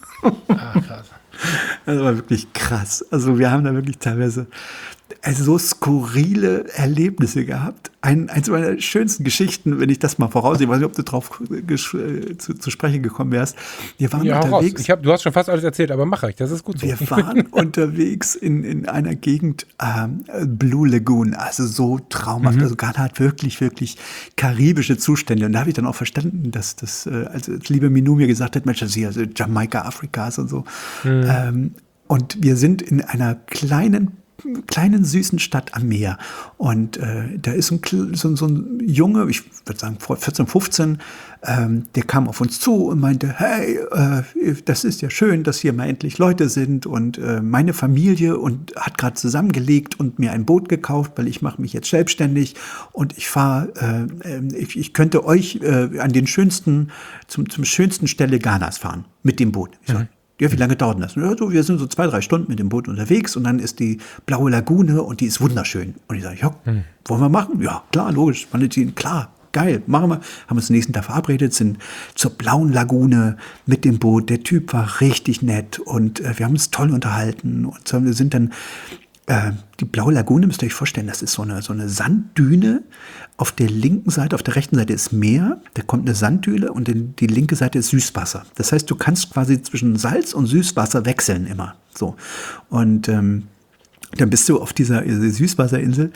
Ah, krass. Das war wirklich krass. Also wir haben da wirklich teilweise also so skurrile Erlebnisse gehabt. Ein, eins meiner schönsten Geschichten, wenn ich das mal voraussehe, ich weiß nicht, ob du drauf äh, zu, zu sprechen gekommen wärst. Wir waren ja, unterwegs. Ich hab, du hast schon fast alles erzählt, aber mach ich, das ist gut so. Wir waren unterwegs in, in einer Gegend, ähm, Blue Lagoon, also so traumhaft. Mhm. Also Ghana hat wirklich, wirklich karibische Zustände. Und da habe ich dann auch verstanden, dass das, äh, als, als liebe Minou mir gesagt hat, Mensch, das ist hier also Jamaika Afrikas und so. Mhm. Ähm, und wir sind in einer kleinen kleinen süßen Stadt am Meer und äh, da ist ein, so, so ein Junge, ich würde sagen vierzehn, fünfzehn, ähm, der kam auf uns zu und meinte, hey, äh, das ist ja schön, dass hier mal endlich Leute sind und äh, meine Familie und hat gerade zusammengelegt und mir ein Boot gekauft, weil ich mache mich jetzt selbstständig und ich fahre, äh, ich, ich könnte euch äh, an den schönsten, zum, zum schönsten Stelle Ghanas fahren mit dem Boot. Ich sag, mhm. Ja, wie lange dauert das? Ja, so, wir sind so zwei, drei Stunden mit dem Boot unterwegs und dann ist die blaue Lagune und die ist wunderschön. Und ich sage, ja, hm. wollen wir machen? Ja, klar, logisch. Valentin, klar, geil, machen wir. Haben uns den nächsten Tag verabredet, sind zur blauen Lagune mit dem Boot. Der Typ war richtig nett und äh, wir haben uns toll unterhalten. Und so, wir sind dann, äh, die blaue Lagune, müsst ihr euch vorstellen, das ist so eine, so eine Sanddüne. Auf der linken Seite, auf der rechten Seite ist Meer, da kommt eine Sanddüne und die linke Seite ist Süßwasser. Das heißt, du kannst quasi zwischen Salz und Süßwasser wechseln immer. So. Und ähm, dann bist du auf dieser Süßwasserinsel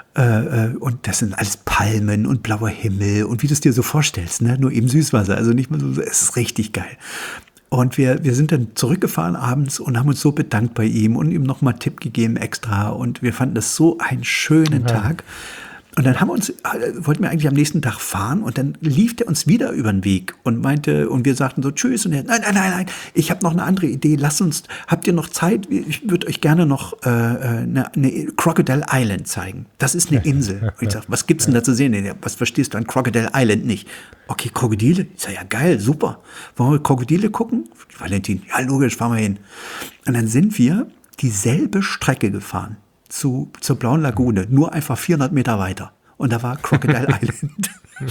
äh, und das sind alles Palmen und blauer Himmel und wie du es dir so vorstellst, ne? Nur eben Süßwasser, also nicht mal so, es ist richtig geil. Und wir, wir sind dann zurückgefahren abends und haben uns so bedankt bei ihm und ihm nochmal Tipp gegeben extra und wir fanden das so einen schönen mhm. Tag. Und dann haben wir uns, wollten wir eigentlich am nächsten Tag fahren und dann lief der uns wieder über den Weg und meinte, und wir sagten so tschüss und er, nein, nein, nein, nein, ich habe noch eine andere Idee, lasst uns, habt ihr noch Zeit? Ich würde euch gerne noch äh, eine, eine Crocodile Island zeigen. Das ist eine Insel. Und ich sage, was gibt's denn da zu sehen? Was verstehst du an Crocodile Island nicht? Okay, Krokodile? Ich sage, ja geil, super. Wollen wir Krokodile gucken? Valentin, ja logisch, fahren wir hin. Und dann sind wir dieselbe Strecke gefahren. Zu, zur Blauen Lagune, nur einfach vierhundert Meter weiter. Und da war Crocodile Island.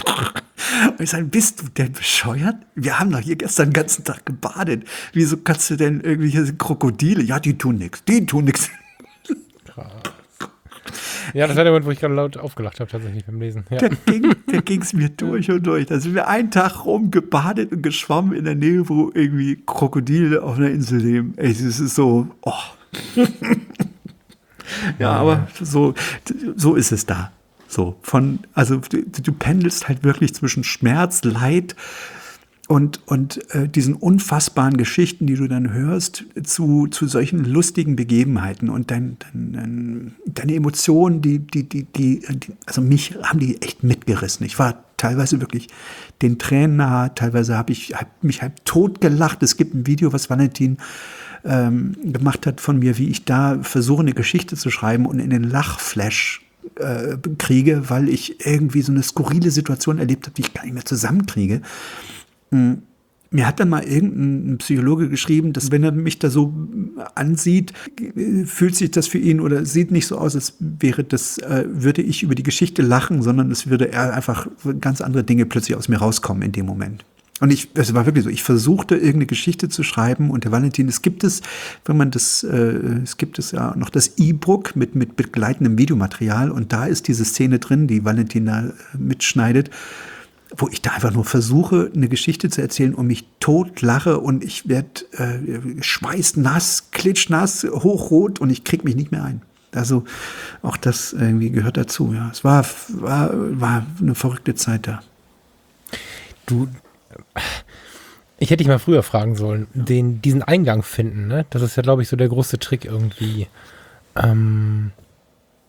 Und ich sage, bist du denn bescheuert? Wir haben doch hier gestern den ganzen Tag gebadet. Wieso kannst du denn irgendwelche Krokodile? Ja, die tun nichts. Die tun nichts. Krass. Ja, das war der Moment, wo ich gerade laut aufgelacht habe, tatsächlich beim Lesen. Ja. Da ging es mir durch und durch. Da sind wir einen Tag rum gebadet und geschwommen in der Nähe, wo irgendwie Krokodile auf einer Insel leben. Ey, das ist so, oh. Ja, aber so, so ist es da. So, von, also du, du pendelst halt wirklich zwischen Schmerz, Leid und, und äh, diesen unfassbaren Geschichten, die du dann hörst, zu, zu solchen lustigen Begebenheiten. Und dein, dein, dein, deine Emotionen, die, die, die, die, also mich haben die echt mitgerissen. Ich war teilweise wirklich den Tränen nahe, teilweise habe ich hab mich halb tot gelacht. Es gibt ein Video, was Valentin ähm, gemacht hat von mir, wie ich da versuche, eine Geschichte zu schreiben und in den Lachflash äh, kriege, weil ich irgendwie so eine skurrile Situation erlebt habe, die ich gar nicht mehr zusammenkriege. Mhm. Mir hat dann mal irgendein Psychologe geschrieben, dass wenn er mich da so ansieht, fühlt sich das für ihn oder sieht nicht so aus, als wäre das, äh, würde ich über die Geschichte lachen, sondern es würde er einfach ganz andere Dinge plötzlich aus mir rauskommen in dem Moment. Und ich, es war wirklich so, ich versuchte irgendeine Geschichte zu schreiben und der Valentin, es gibt es, wenn man das, äh, es gibt es ja noch das E-Book mit, mit begleitendem Videomaterial und da ist diese Szene drin, die Valentin da mitschneidet, wo ich da einfach nur versuche, eine Geschichte zu erzählen und mich tot lache und ich werde äh, schweißnass, klitschnass, hochrot und ich krieg mich nicht mehr ein. Also auch das irgendwie gehört dazu. Ja, es war, war, war eine verrückte Zeit da. Du, ich hätte dich mal früher fragen sollen, den, diesen Eingang finden, ne? Das ist ja, glaube ich, so der große Trick irgendwie. Ähm,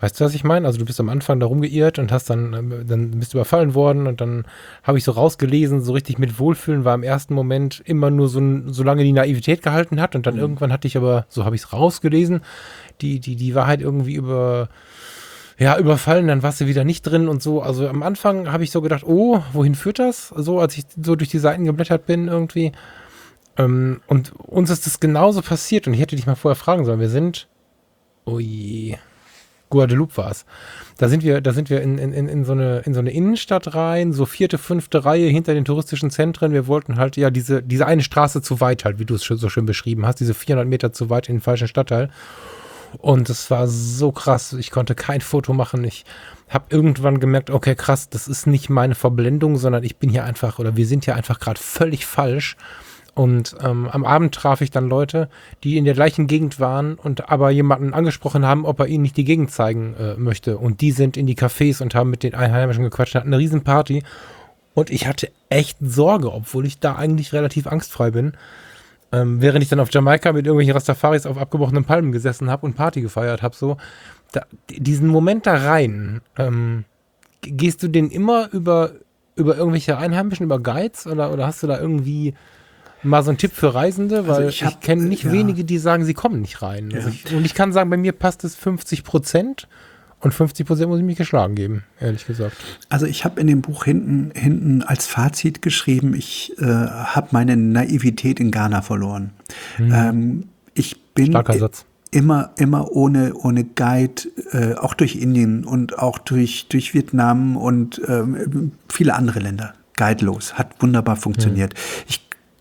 Weißt du, was ich meine? Also du bist am Anfang da rumgeirrt und hast dann, ähm, dann bist du überfallen worden und dann habe ich so rausgelesen, so richtig mit Wohlfühlen war im ersten Moment immer nur so, solange die Naivität gehalten hat und dann mhm. irgendwann hatte ich aber, so habe ich es rausgelesen, die, die, die Wahrheit irgendwie über, ja, überfallen, dann warst du wieder nicht drin und so. Also am Anfang habe ich so gedacht, oh, wohin führt das? So, als ich so durch die Seiten geblättert bin irgendwie. Ähm, und uns ist das genauso passiert und ich hätte dich mal vorher fragen sollen. Wir sind, oh je, Guadeloupe war es. Da sind wir, da sind wir in, in, in, so eine, in so eine Innenstadt rein, so vierte, fünfte Reihe hinter den touristischen Zentren. Wir wollten halt, ja, diese, diese eine Straße zu weit halt, wie du es so schön beschrieben hast, diese vierhundert Meter zu weit in den falschen Stadtteil. Und es war so krass, ich konnte kein Foto machen. Ich habe irgendwann gemerkt, okay, krass, das ist nicht meine Verblendung, sondern ich bin hier einfach, oder wir sind hier einfach gerade völlig falsch. Und ähm, am Abend traf ich dann Leute, die in der gleichen Gegend waren und aber jemanden angesprochen haben, ob er ihnen nicht die Gegend zeigen äh, möchte. Und die sind in die Cafés und haben mit den Einheimischen gequatscht, hatten eine Riesenparty. Und ich hatte echt Sorge, obwohl ich da eigentlich relativ angstfrei bin. Ähm, während ich dann auf Jamaika mit irgendwelchen Rastafaris auf abgebrochenen Palmen gesessen habe und Party gefeiert habe, so, da, diesen Moment da rein, ähm, gehst du den immer über, über irgendwelche Einheimischen, über Guides oder, oder hast du da irgendwie mal so ein Tipp für Reisende? Weil also ich, ich kenne nicht ja. wenige, die sagen, sie kommen nicht rein. Ja. Also ich, und ich kann sagen, bei mir passt es fünfzig Prozent. Und fünfzig Prozent muss ich mich geschlagen geben, ehrlich gesagt. Also ich habe in dem Buch hinten, hinten als Fazit geschrieben, ich äh, habe meine Naivität in Ghana verloren. Hm. Ähm, ich bin Starker Satz. immer, immer ohne, ohne Guide, äh, auch durch Indien und auch durch, durch Vietnam und ähm, viele andere Länder. Guidelos, hat wunderbar funktioniert. Hm. Ich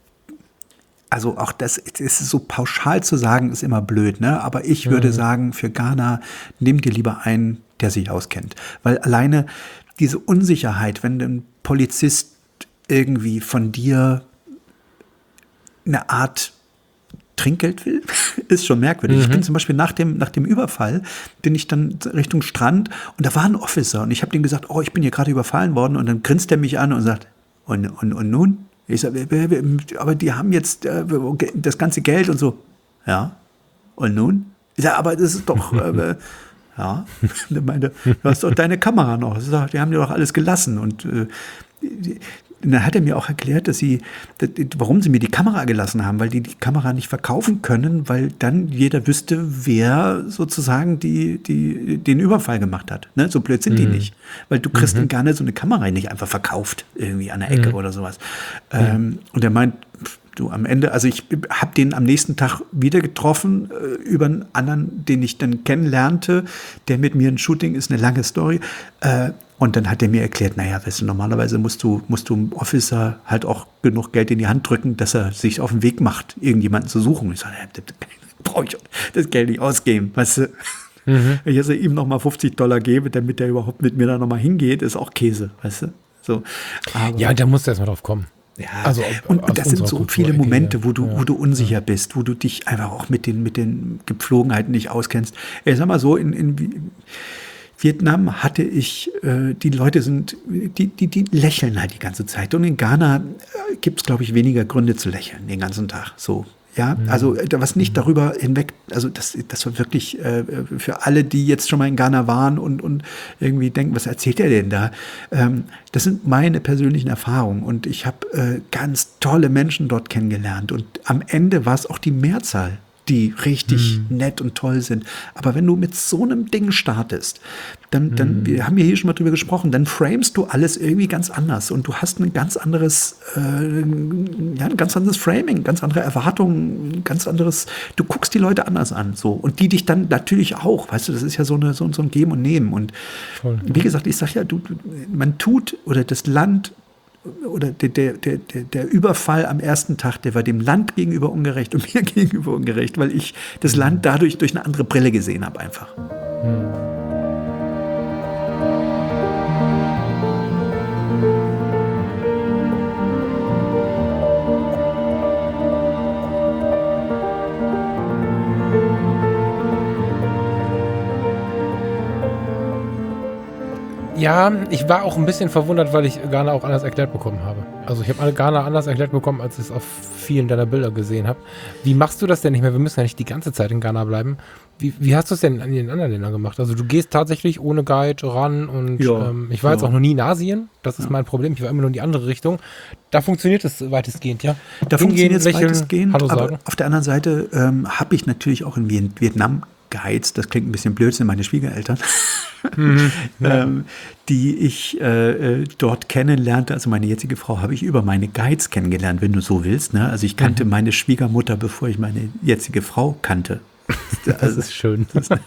Also auch das ist so pauschal zu sagen, ist immer blöd, ne? Aber ich würde mhm. sagen, für Ghana, nimm dir lieber einen, der sich auskennt. Weil alleine diese Unsicherheit, wenn ein Polizist irgendwie von dir eine Art Trinkgeld will, ist schon merkwürdig. Mhm. Ich bin zum Beispiel nach dem, nach dem Überfall, bin ich dann Richtung Strand und da war ein Officer und ich habe dem gesagt, oh, ich bin hier gerade überfallen worden und dann grinst er mich an und sagt, und, und, und nun? Ich sage, aber die haben jetzt äh, das ganze Geld und so. Ja, und nun? Ich sage, aber das ist doch, äh, ja, ich meine, du hast doch deine Kamera noch. Ich sage, die haben dir doch alles gelassen. Und äh, die, dann hat er mir auch erklärt, dass sie, dass, warum sie mir die Kamera gelassen haben, weil die die Kamera nicht verkaufen können, weil dann jeder wüsste, wer sozusagen die, die, den Überfall gemacht hat. Ne? So blöd sind mhm. die nicht. Weil du kriegst mhm. in Ghana so eine Kamera nicht einfach verkauft, irgendwie an der Ecke mhm. oder sowas. Mhm. Ähm, und er meint, du am Ende, also ich habe den am nächsten Tag wieder getroffen, äh, über einen anderen, den ich dann kennenlernte, der mit mir ein Shooting ist, eine lange Story. Äh, und dann hat er mir erklärt, naja, weißt du, normalerweise musst du, musst du dem Officer halt auch genug Geld in die Hand drücken, dass er sich auf den Weg macht, irgendjemanden zu suchen. Und ich sage, das brauche ich das Geld nicht ausgeben, weißt du. Mhm. Wenn ich also ihm nochmal fünfzig Dollar gebe, damit er überhaupt mit mir da nochmal hingeht, ist auch Käse, weißt du. So, aber ja, da musst du erstmal drauf kommen. Ja, also und, und das sind so Kultur viele Momente, wo du, ja. wo du unsicher bist, wo du dich einfach auch mit den, mit den Gepflogenheiten nicht auskennst. Ich sag mal so, in, in Vietnam hatte ich, äh, die Leute sind, die, die, die lächeln halt die ganze Zeit. Und in Ghana äh, gibt es, glaube ich, weniger Gründe zu lächeln den ganzen Tag. So. Ja, also was nicht darüber hinweg, also das, das war wirklich äh, für alle, die jetzt schon mal in Ghana waren und, und irgendwie denken, was erzählt er denn da? Ähm, das sind meine persönlichen Erfahrungen und ich habe äh, ganz tolle Menschen dort kennengelernt und am Ende war es auch die Mehrzahl, die richtig mhm. nett und toll sind. Aber wenn du mit so einem Ding startest, dann, dann mhm. wir haben ja hier schon mal drüber gesprochen, dann framest du alles irgendwie ganz anders und du hast ein ganz anderes, äh, ja, ein ganz anderes Framing, ganz andere Erwartungen, ganz anderes, du guckst die Leute anders an, so. Und die dich dann natürlich auch, weißt du, das ist ja so, eine, so, so ein Geben und Nehmen. Und voll. Wie gesagt, ich sag ja, du, man tut, oder das Land, oder der, der, der, der Überfall am ersten Tag, der war dem Land gegenüber ungerecht und mir gegenüber ungerecht, weil ich das Land dadurch durch eine andere Brille gesehen habe einfach. Hm. Ja, ich war auch ein bisschen verwundert, weil ich Ghana auch anders erklärt bekommen habe. Also ich habe Ghana anders erklärt bekommen, als ich es auf vielen deiner Bilder gesehen habe. Wie machst du das denn nicht mehr? Wir müssen ja nicht die ganze Zeit in Ghana bleiben. Wie, wie hast du es denn in den anderen Ländern gemacht? Also du gehst tatsächlich ohne Guide ran und Ja, ähm, ich war ja. jetzt auch noch nie in Asien. Das ist Ja. mein Problem. Ich war immer nur in die andere Richtung. Da funktioniert es weitestgehend, ja. Da Hingehen, funktioniert es lächeln, weitestgehend, Hallo aber sagen. auf der anderen Seite ähm, habe ich natürlich auch in Vien- Vietnam Guides, das klingt ein bisschen blöd, sind meine Schwiegereltern, Mhm. ähm, die ich äh, äh, dort kennenlernte. Also meine jetzige Frau habe ich über meine Guides kennengelernt, wenn du so willst. Ne? Also ich kannte Mhm. meine Schwiegermutter, bevor ich meine jetzige Frau kannte. Das ist schön.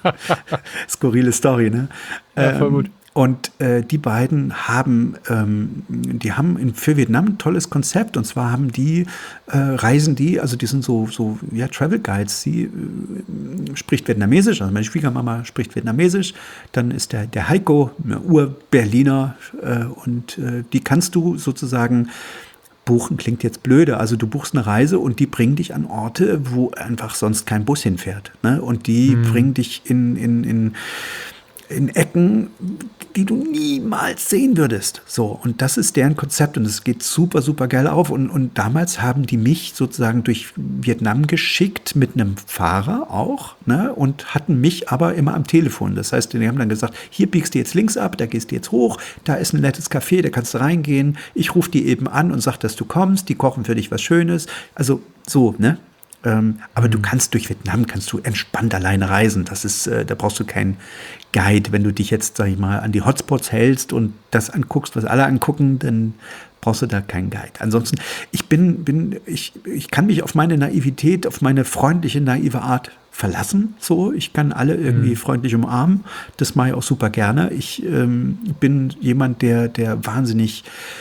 Skurrile Story, ne? Ja, voll gut. Und äh, die beiden haben, ähm, die haben in, für Vietnam ein tolles Konzept. Und zwar haben die, äh, reisen die, also die sind so, so ja, Travel Guides. Sie äh, spricht Vietnamesisch, also meine Schwiegermama spricht Vietnamesisch. Dann ist der, der Heiko, ein Ur-Berliner. Äh, und äh, die kannst du sozusagen buchen, klingt jetzt blöde. Also du buchst eine Reise und die bringen dich an Orte, wo einfach sonst kein Bus hinfährt. Ne? Und die Mhm. bringen dich in, in, in in Ecken, die du niemals sehen würdest. So, und das ist deren Konzept und es geht super, super geil auf. Und, und damals haben die mich sozusagen durch Vietnam geschickt mit einem Fahrer auch, ne, und hatten mich aber immer am Telefon. Das heißt, die haben dann gesagt, hier biegst du jetzt links ab, da gehst du jetzt hoch, da ist ein nettes Café, da kannst du reingehen. Ich rufe die eben an und sag, dass du kommst, die kochen für dich was Schönes. Also so, ne? Ähm, aber du kannst durch Vietnam, kannst du entspannt alleine reisen. Das ist, äh, da brauchst du keinen Guide. Wenn du dich jetzt, sag ich mal, an die Hotspots hältst und das anguckst, was alle angucken, dann brauchst du da keinen Guide. Ansonsten, ich bin, bin, ich, ich kann mich auf meine Naivität, auf meine freundliche, naive Art verlassen. So, ich kann alle irgendwie mhm. freundlich umarmen. Das mache ich auch super gerne. Ich ähm, bin jemand, der, der wahnsinnig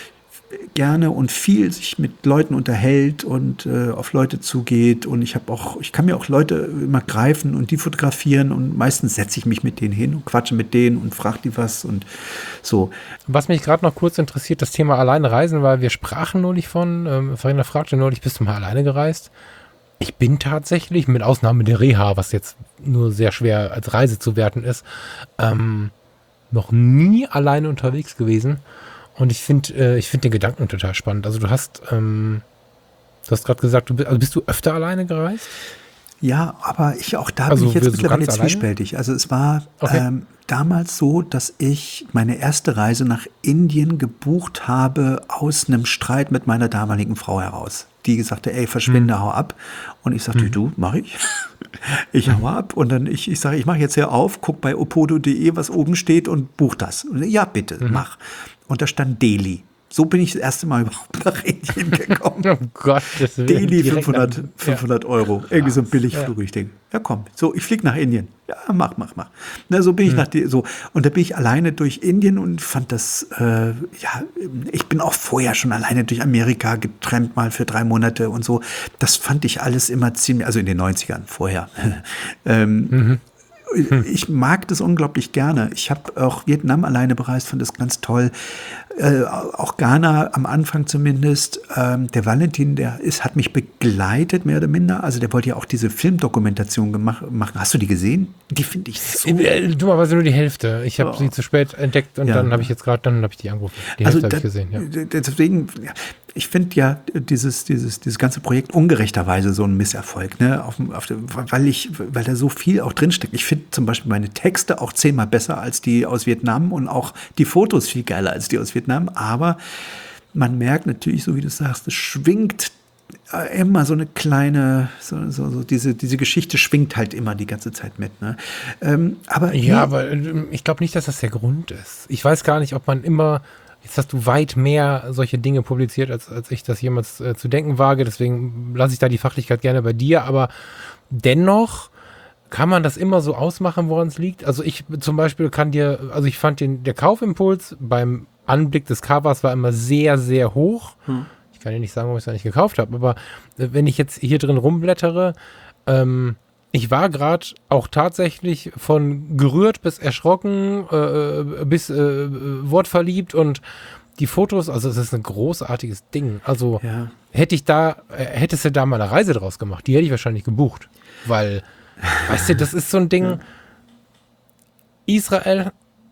gerne und viel sich mit Leuten unterhält und äh, auf Leute zugeht und ich habe auch, ich kann mir auch Leute immer greifen und die fotografieren und meistens setze ich mich mit denen hin und quatsche mit denen und frage die was und so. Was mich gerade noch kurz interessiert, das Thema alleine reisen, weil wir sprachen neulich von, ähm, Verena fragte neulich, bist du mal alleine gereist? Ich bin tatsächlich, mit Ausnahme der Reha, was jetzt nur sehr schwer als Reise zu werten ist, ähm, noch nie alleine unterwegs gewesen. Und ich finde äh, ich finde den Gedanken total spannend. Also du hast, ähm, du hast gerade gesagt, du bist, also bist du öfter alleine gereist? Ja, aber ich auch da Also bin ich jetzt wirst du mittlerweile ganz alleine? zwiespältig. Also es war Okay. ähm, damals so, dass ich meine erste Reise nach Indien gebucht habe aus einem Streit mit meiner damaligen Frau heraus. Die gesagt hat, ey, verschwinde, hau ab. Und ich sagte, du, mach ich. Ich hau ab. Und dann, ich, ich sage, ich mache jetzt hier auf, guck bei opodo punkt de, was oben steht und buch das. Und, ja, bitte, mach. Und da stand Delhi. So bin ich das erste Mal überhaupt nach Indien gekommen. Oh Gott, das ist Delhi direkt fünfhundert, nach- fünfhundert Euro. Irgendwie so ein Billigflug. Ich denke, ja komm, so, ich fliege nach Indien. Ja, mach, mach, mach. Na, so bin ich nach die, so. Und da bin ich alleine durch Indien und fand das, äh, ja, ich bin auch vorher schon alleine durch Amerika getrennt mal für drei Monate und so. Das fand ich alles immer ziemlich, also in den neunzigern vorher. ähm, Mhm. Ich mag das unglaublich gerne. Ich habe auch Vietnam alleine bereist, fand das ganz toll. Äh, auch Ghana am Anfang zumindest. Ähm, der Valentin, der ist, hat mich begleitet, mehr oder minder. Also der wollte ja auch diese Filmdokumentation gemach- machen. Hast du die gesehen? Die finde ich so. Äh, Dummerweise nur die Hälfte. Ich habe Oh. sie zu spät entdeckt und Ja. dann habe ich jetzt gerade, dann habe ich die angerufen. Die Also Hälfte habe ich da- gesehen, ja. d- Deswegen, ja, ich finde ja dieses, dieses, dieses ganze Projekt ungerechterweise so ein Misserfolg, ne? Auf, dem- auf, dem- weil ich, weil da so viel auch drinsteckt. Ich finde zum Beispiel meine Texte auch zehnmal besser als die aus Vietnam und auch die Fotos viel geiler als die aus Vietnam. Aber man merkt natürlich, so wie du sagst, es schwingt äh, immer so eine kleine, so, so, so diese, diese Geschichte schwingt halt immer die ganze Zeit mit. Ne? Ähm, aber Ja, hier- aber ähm, ich glaube nicht, dass das der Grund ist. Ich weiß gar nicht, ob man immer, jetzt hast du weit mehr solche Dinge publiziert, als, als ich das jemals äh, zu denken wage. Deswegen lasse ich da die Fachlichkeit gerne bei dir. Aber dennoch kann man das immer so ausmachen, woran es liegt. Also ich zum Beispiel kann dir, also ich fand den, der Kaufimpuls beim Anblick des Covers war immer sehr, sehr hoch. Hm. Ich kann dir nicht sagen, ob ich es da nicht gekauft habe, aber äh, wenn ich jetzt hier drin rumblättere, ähm, ich war gerade auch tatsächlich von gerührt bis erschrocken, äh, bis äh, wortverliebt und die Fotos, also es ist ein großartiges Ding. Also ja. hätte ich da, äh, hättest du da mal eine Reise draus gemacht, die hätte ich wahrscheinlich gebucht. Weil, weißt du, das ist so ein Ding, Ja. Israel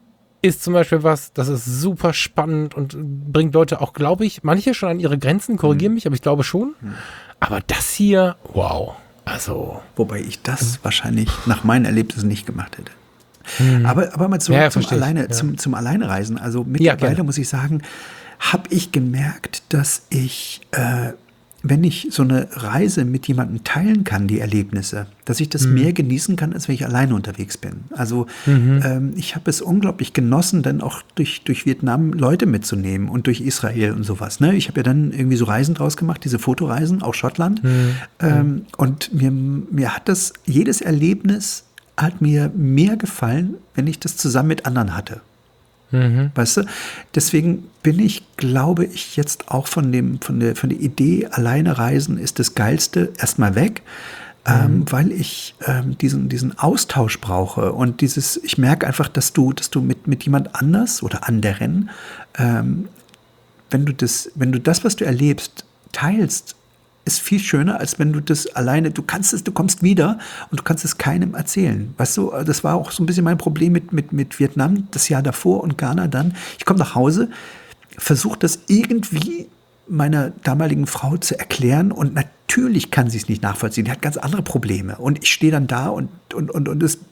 ist zum Beispiel was, das ist super spannend und bringt Leute auch, glaube ich, manche schon an ihre Grenzen, korrigieren mich, aber ich glaube schon. Mhm. Aber das hier, wow. Also. Wobei ich das wahrscheinlich nach meinen Erlebnissen nicht gemacht hätte. Mhm. Aber, aber mal zurück ja, zum, Alleine, ja. zum, zum Alleinereisen. Also mittlerweile ja, muss ich sagen, habe ich gemerkt, dass ich, äh, wenn ich so eine Reise mit jemandem teilen kann, die Erlebnisse, dass ich das mhm. mehr genießen kann, als wenn ich alleine unterwegs bin. Also mhm. ähm, ich habe es unglaublich genossen, dann auch durch, durch Vietnam Leute mitzunehmen und durch Israel und sowas. Ne? Ich habe ja dann irgendwie so Reisen draus gemacht, diese Fotoreisen, auch Schottland. Mhm. Ähm, und mir, mir hat das, jedes Erlebnis hat mir mehr gefallen, wenn ich das zusammen mit anderen hatte. Mhm. Weißt du? Deswegen bin ich, glaube ich, jetzt auch von dem, von der, von der Idee, alleine reisen ist das Geilste, erstmal weg, mhm. ähm, weil ich ähm, diesen, diesen Austausch brauche und dieses, ich merke einfach, dass du, dass du mit, mit jemand anders oder anderen, ähm, wenn du das, wenn du das, was du erlebst, teilst, ist viel schöner, als wenn du das alleine, du kannst es, du kommst wieder und du kannst es keinem erzählen. Weißt du, das war auch so ein bisschen mein Problem mit, mit, mit Vietnam, das Jahr davor und Ghana dann. Ich komme nach Hause, versuche das irgendwie meiner damaligen Frau zu erklären und natürlich kann sie es nicht nachvollziehen. Die hat ganz andere Probleme und ich stehe dann da und, und, und, und es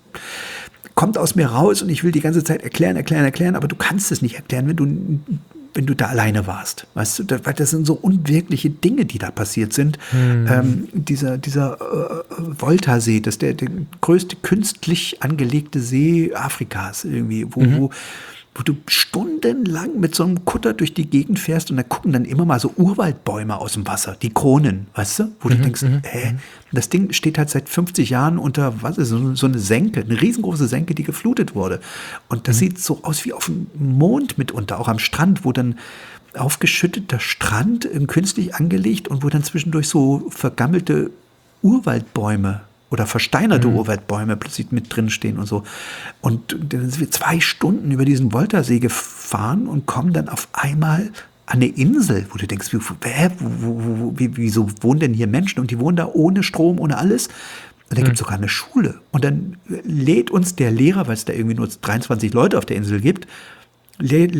kommt aus mir raus und ich will die ganze Zeit erklären, erklären, erklären, aber du kannst es nicht erklären, wenn du wenn du da alleine warst, weißt du, das, weil das sind so unwirkliche Dinge, die da passiert sind. Hm. Ähm, dieser dieser äh, Volta-See, das ist der, der größte künstlich angelegte See Afrikas irgendwie, wo, mhm. wo, wo du stundenlang mit so einem Kutter durch die Gegend fährst und da gucken dann immer mal so Urwaldbäume aus dem Wasser, die Kronen, weißt du, wo mhm. du denkst, mhm. hä, das Ding steht halt seit fünfzig Jahren unter, was ist so, so eine Senke, eine riesengroße Senke, die geflutet wurde. Und das mhm. sieht so aus wie auf dem Mond mitunter, auch am Strand, wo dann aufgeschütteter Strand ähm, künstlich angelegt und wo dann zwischendurch so vergammelte Urwaldbäume oder versteinerte mhm. Urwaldbäume plötzlich mit drin stehen und so. Und dann sind wir zwei Stunden über diesen Volta-See gefahren und kommen dann auf einmal an eine Insel, wo du denkst, wie, hä, wo, wo, wie, wieso wohnen denn hier Menschen? Und die wohnen da ohne Strom, ohne alles. Und da mhm. gibt es sogar eine Schule. Und dann lädt uns der Lehrer, weil es da irgendwie nur dreiundzwanzig Leute auf der Insel gibt, lädt,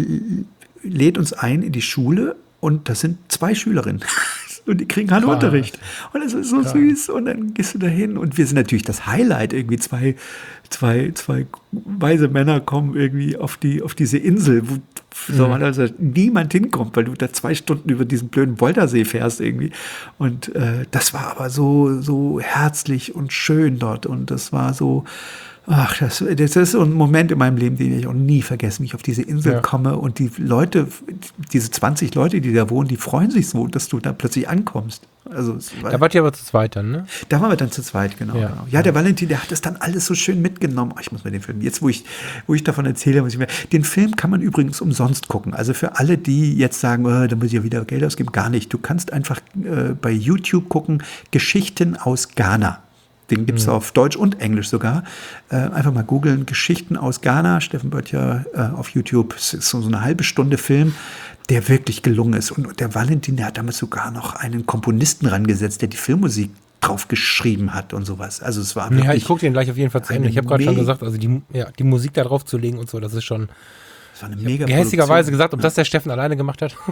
lädt uns ein in die Schule und das sind zwei Schülerinnen. Und die kriegen Handunterricht. Und das ist so Krass. süß. Und dann gehst du da hin. Und wir sind natürlich das Highlight. Irgendwie zwei, zwei, zwei weise Männer kommen irgendwie auf, die, auf diese Insel, wo mhm. also niemand hinkommt, weil du da zwei Stunden über diesen blöden Volta-See fährst irgendwie. Und äh, das war aber so, so herzlich und schön dort. Und das war so, ach, das, das ist so ein Moment in meinem Leben, den ich auch nie vergesse, wenn ich auf diese Insel ja. komme und die Leute, diese zwanzig Leute, die da wohnen, die freuen sich so, dass du da plötzlich ankommst. Also, da wart ihr aber zu zweit dann, ne? Da waren wir dann zu zweit, genau. Ja, genau. ja der Valentin, der hat das dann alles so schön mitgenommen. Oh, ich muss mir den Film, jetzt wo ich, wo ich davon erzähle, muss ich mir, den Film kann man übrigens umsonst gucken. Also für alle, die jetzt sagen, oh, da muss ich ja wieder Geld ausgeben, gar nicht. Du kannst einfach äh, bei YouTube gucken, Geschichten aus Ghana. Den gibt es mhm. auf Deutsch und Englisch sogar. Äh, einfach mal googeln, Geschichten aus Ghana, Steffen Böttcher äh, auf YouTube. Es ist so, so eine halbe Stunde Film, der wirklich gelungen ist. Und der Valentin, der hat damals sogar noch einen Komponisten rangesetzt, der die Filmmusik drauf geschrieben hat und sowas. Also es war wirklich. Ja, ich gucke den gleich auf jeden Fall zu Ende. Ich habe gerade schon gesagt, also die, ja, die Musik da drauf zu legen und so, das ist schon. Das war eine mega gehässigerweise gesagt, ob ja. das der Steffen alleine gemacht hat.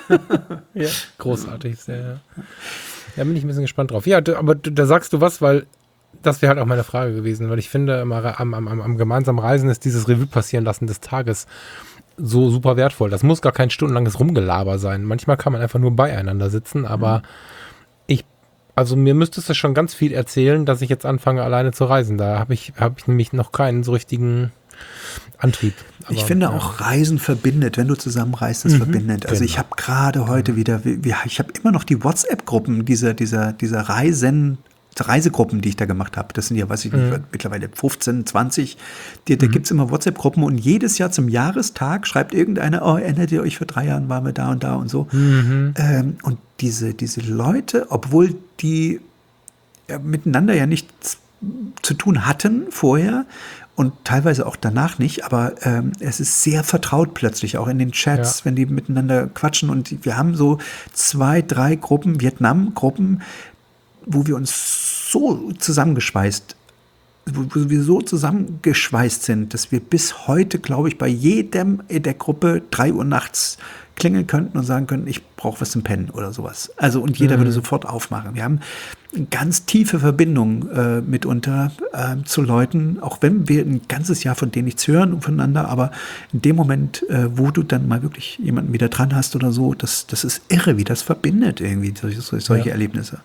ja, großartig. Sehr, da bin ich ein bisschen gespannt drauf. Ja, aber da sagst du was, weil das wäre halt auch meine Frage gewesen, weil ich finde, immer am, am, am gemeinsamen Reisen ist dieses Revue passieren lassen des Tages so super wertvoll. Das muss gar kein stundenlanges Rumgelaber sein. Manchmal kann man einfach nur beieinander sitzen, aber mhm. ich, also mir müsstest du schon ganz viel erzählen, dass ich jetzt anfange, alleine zu reisen. Da habe ich, habe ich nämlich noch keinen so richtigen Antrieb. Aber, ich finde ja. auch Reisen verbindet, wenn du zusammenreist, das mhm, verbindet. Also genau. ich habe gerade heute mhm. wieder, ich habe immer noch die WhatsApp-Gruppen dieser, dieser, dieser Reisen, Reisegruppen, die ich da gemacht habe. Das sind ja, weiß ich nicht, mhm. mittlerweile fünfzehn, zwanzig. Die, da mhm. gibt es immer WhatsApp-Gruppen und jedes Jahr zum Jahrestag schreibt irgendeiner, oh, erinnert ihr euch, vor drei Jahren waren wir da und da und so. Mhm. Ähm, und diese, diese Leute, obwohl die ja, miteinander ja nichts zu tun hatten vorher und teilweise auch danach nicht, aber ähm, es ist sehr vertraut plötzlich, auch in den Chats, ja. wenn die miteinander quatschen. Und wir haben so zwei, drei Gruppen, Vietnam-Gruppen, wo wir uns so zusammengeschweißt wo wo wir so zusammengeschweißt sind, dass wir bis heute, glaube ich, bei jedem in der Gruppe drei Uhr nachts klingeln könnten und sagen könnten, ich brauche was zum Pennen oder sowas. Also und jeder Mhm. würde sofort aufmachen. Wir haben eine ganz tiefe Verbindung äh, mitunter äh, zu Leuten, auch wenn wir ein ganzes Jahr von denen nichts hören voneinander, aber in dem Moment, äh, wo du dann mal wirklich jemanden wieder dran hast oder so, das, das ist irre, wie das verbindet irgendwie, solche, solche Ja. Erlebnisse.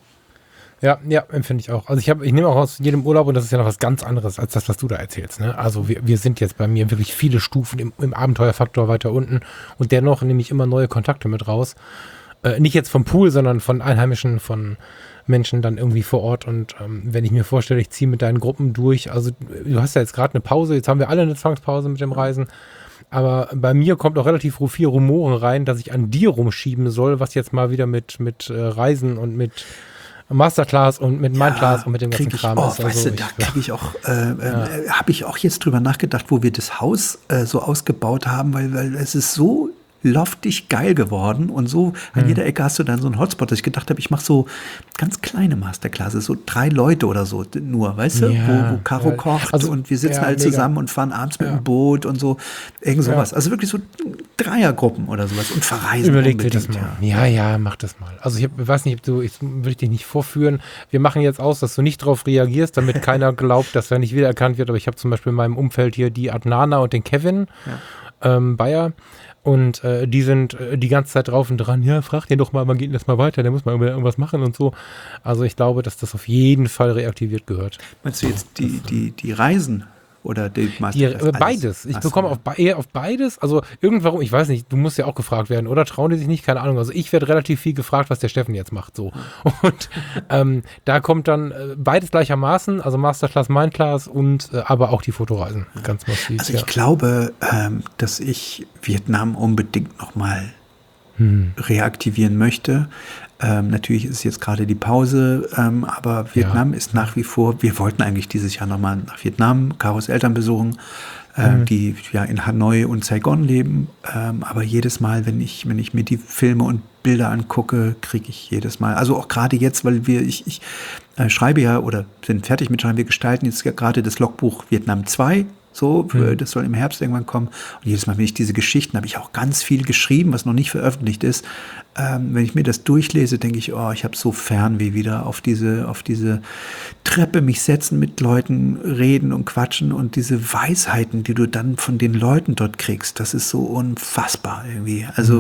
Ja, ja, empfinde ich auch. Also ich habe, ich nehme auch aus jedem Urlaub, und das ist ja noch was ganz anderes als das, was du da erzählst. Ne? Also wir, wir sind jetzt bei mir wirklich viele Stufen im, im Abenteuerfaktor weiter unten und dennoch nehme ich immer neue Kontakte mit raus. Äh, nicht jetzt vom Pool, sondern von Einheimischen, von Menschen dann irgendwie vor Ort. Und ähm, wenn ich mir vorstelle, ich ziehe mit deinen Gruppen durch, also du hast ja jetzt gerade eine Pause, jetzt haben wir alle eine Zwangspause mit dem Reisen. Aber bei mir kommt auch relativ viel Rumoren rein, dass ich an dir rumschieben soll, was jetzt mal wieder mit, mit äh, Reisen und mit Masterclass und mit Mindclass und mit dem ganzen krieg ich, Kram oh, ist. weißt Also du, da ich, kriege ich auch, äh, äh, habe ich auch jetzt drüber nachgedacht, wo wir das Haus äh, so ausgebaut haben, weil, weil es ist so loftig geil geworden und so an Mhm. jeder Ecke hast du dann so einen Hotspot, dass ich gedacht habe, ich mache so ganz kleine Masterclasses, so drei Leute oder so nur, weißt du, Ja, wo, wo Caro ja. kocht Also, und wir sitzen ja, halt mega. zusammen und fahren abends mit Ja. dem Boot und so, irgend sowas. Ja. Also wirklich so Dreiergruppen oder sowas und verreisen Überleg dir das unbedingt, mal. Ja. ja, mach das mal. Also ich hab, weiß nicht, ob du, ich will dich nicht vorführen. Wir machen jetzt aus, dass du nicht drauf reagierst, damit keiner glaubt, dass er nicht wiedererkannt wird. Aber ich habe zum Beispiel in meinem Umfeld hier die Adnana und den Kevin ähm, Bayer. Und äh, die sind äh, die ganze Zeit drauf und dran, ja, frag den doch mal, wann geht denn das mal weiter, der muss mal irgendwas machen und so. Also ich glaube, dass das auf jeden Fall reaktiviert gehört. Meinst du jetzt die, die, die Reisen oder die Die, Masterclass? äh, beides. Ich Ach so. bekomme auf, be- eher auf beides. Also irgendwann, ich weiß nicht, du musst ja auch gefragt werden, oder trauen die sich nicht? Keine Ahnung. Also ich werde relativ viel gefragt, was der Steffen jetzt macht. So. Und ähm, da kommt dann äh, beides gleichermaßen, also Masterclass, Mindclass und äh, aber auch die Fotoreisen. Ganz massiv. Also ja. ich glaube, ähm, dass ich Vietnam unbedingt nochmal Hm. reaktivieren möchte. Ähm, natürlich ist es jetzt gerade die Pause, ähm, aber Vietnam ist nach wie vor, wir wollten eigentlich dieses Jahr nochmal nach Vietnam, Caros Eltern besuchen, ähm, Mhm. die ja in Hanoi und Saigon leben. Ähm, aber jedes Mal, wenn ich, wenn ich mir die Filme und Bilder angucke, kriege ich jedes Mal, also auch gerade jetzt, weil wir, ich, ich äh, schreibe ja oder sind fertig mit Schreiben, wir gestalten jetzt ja gerade das Logbuch Vietnam zwei. So, für, Mhm. das soll im Herbst irgendwann kommen. Und jedes Mal, wenn ich diese Geschichten, habe ich auch ganz viel geschrieben, was noch nicht veröffentlicht ist. Ähm, wenn ich mir das durchlese, denke ich, oh, ich habe so Fernweh wieder auf diese, auf diese Treppe mich setzen, mit Leuten reden und quatschen und diese Weisheiten, die du dann von den Leuten dort kriegst, das ist so unfassbar irgendwie. Also,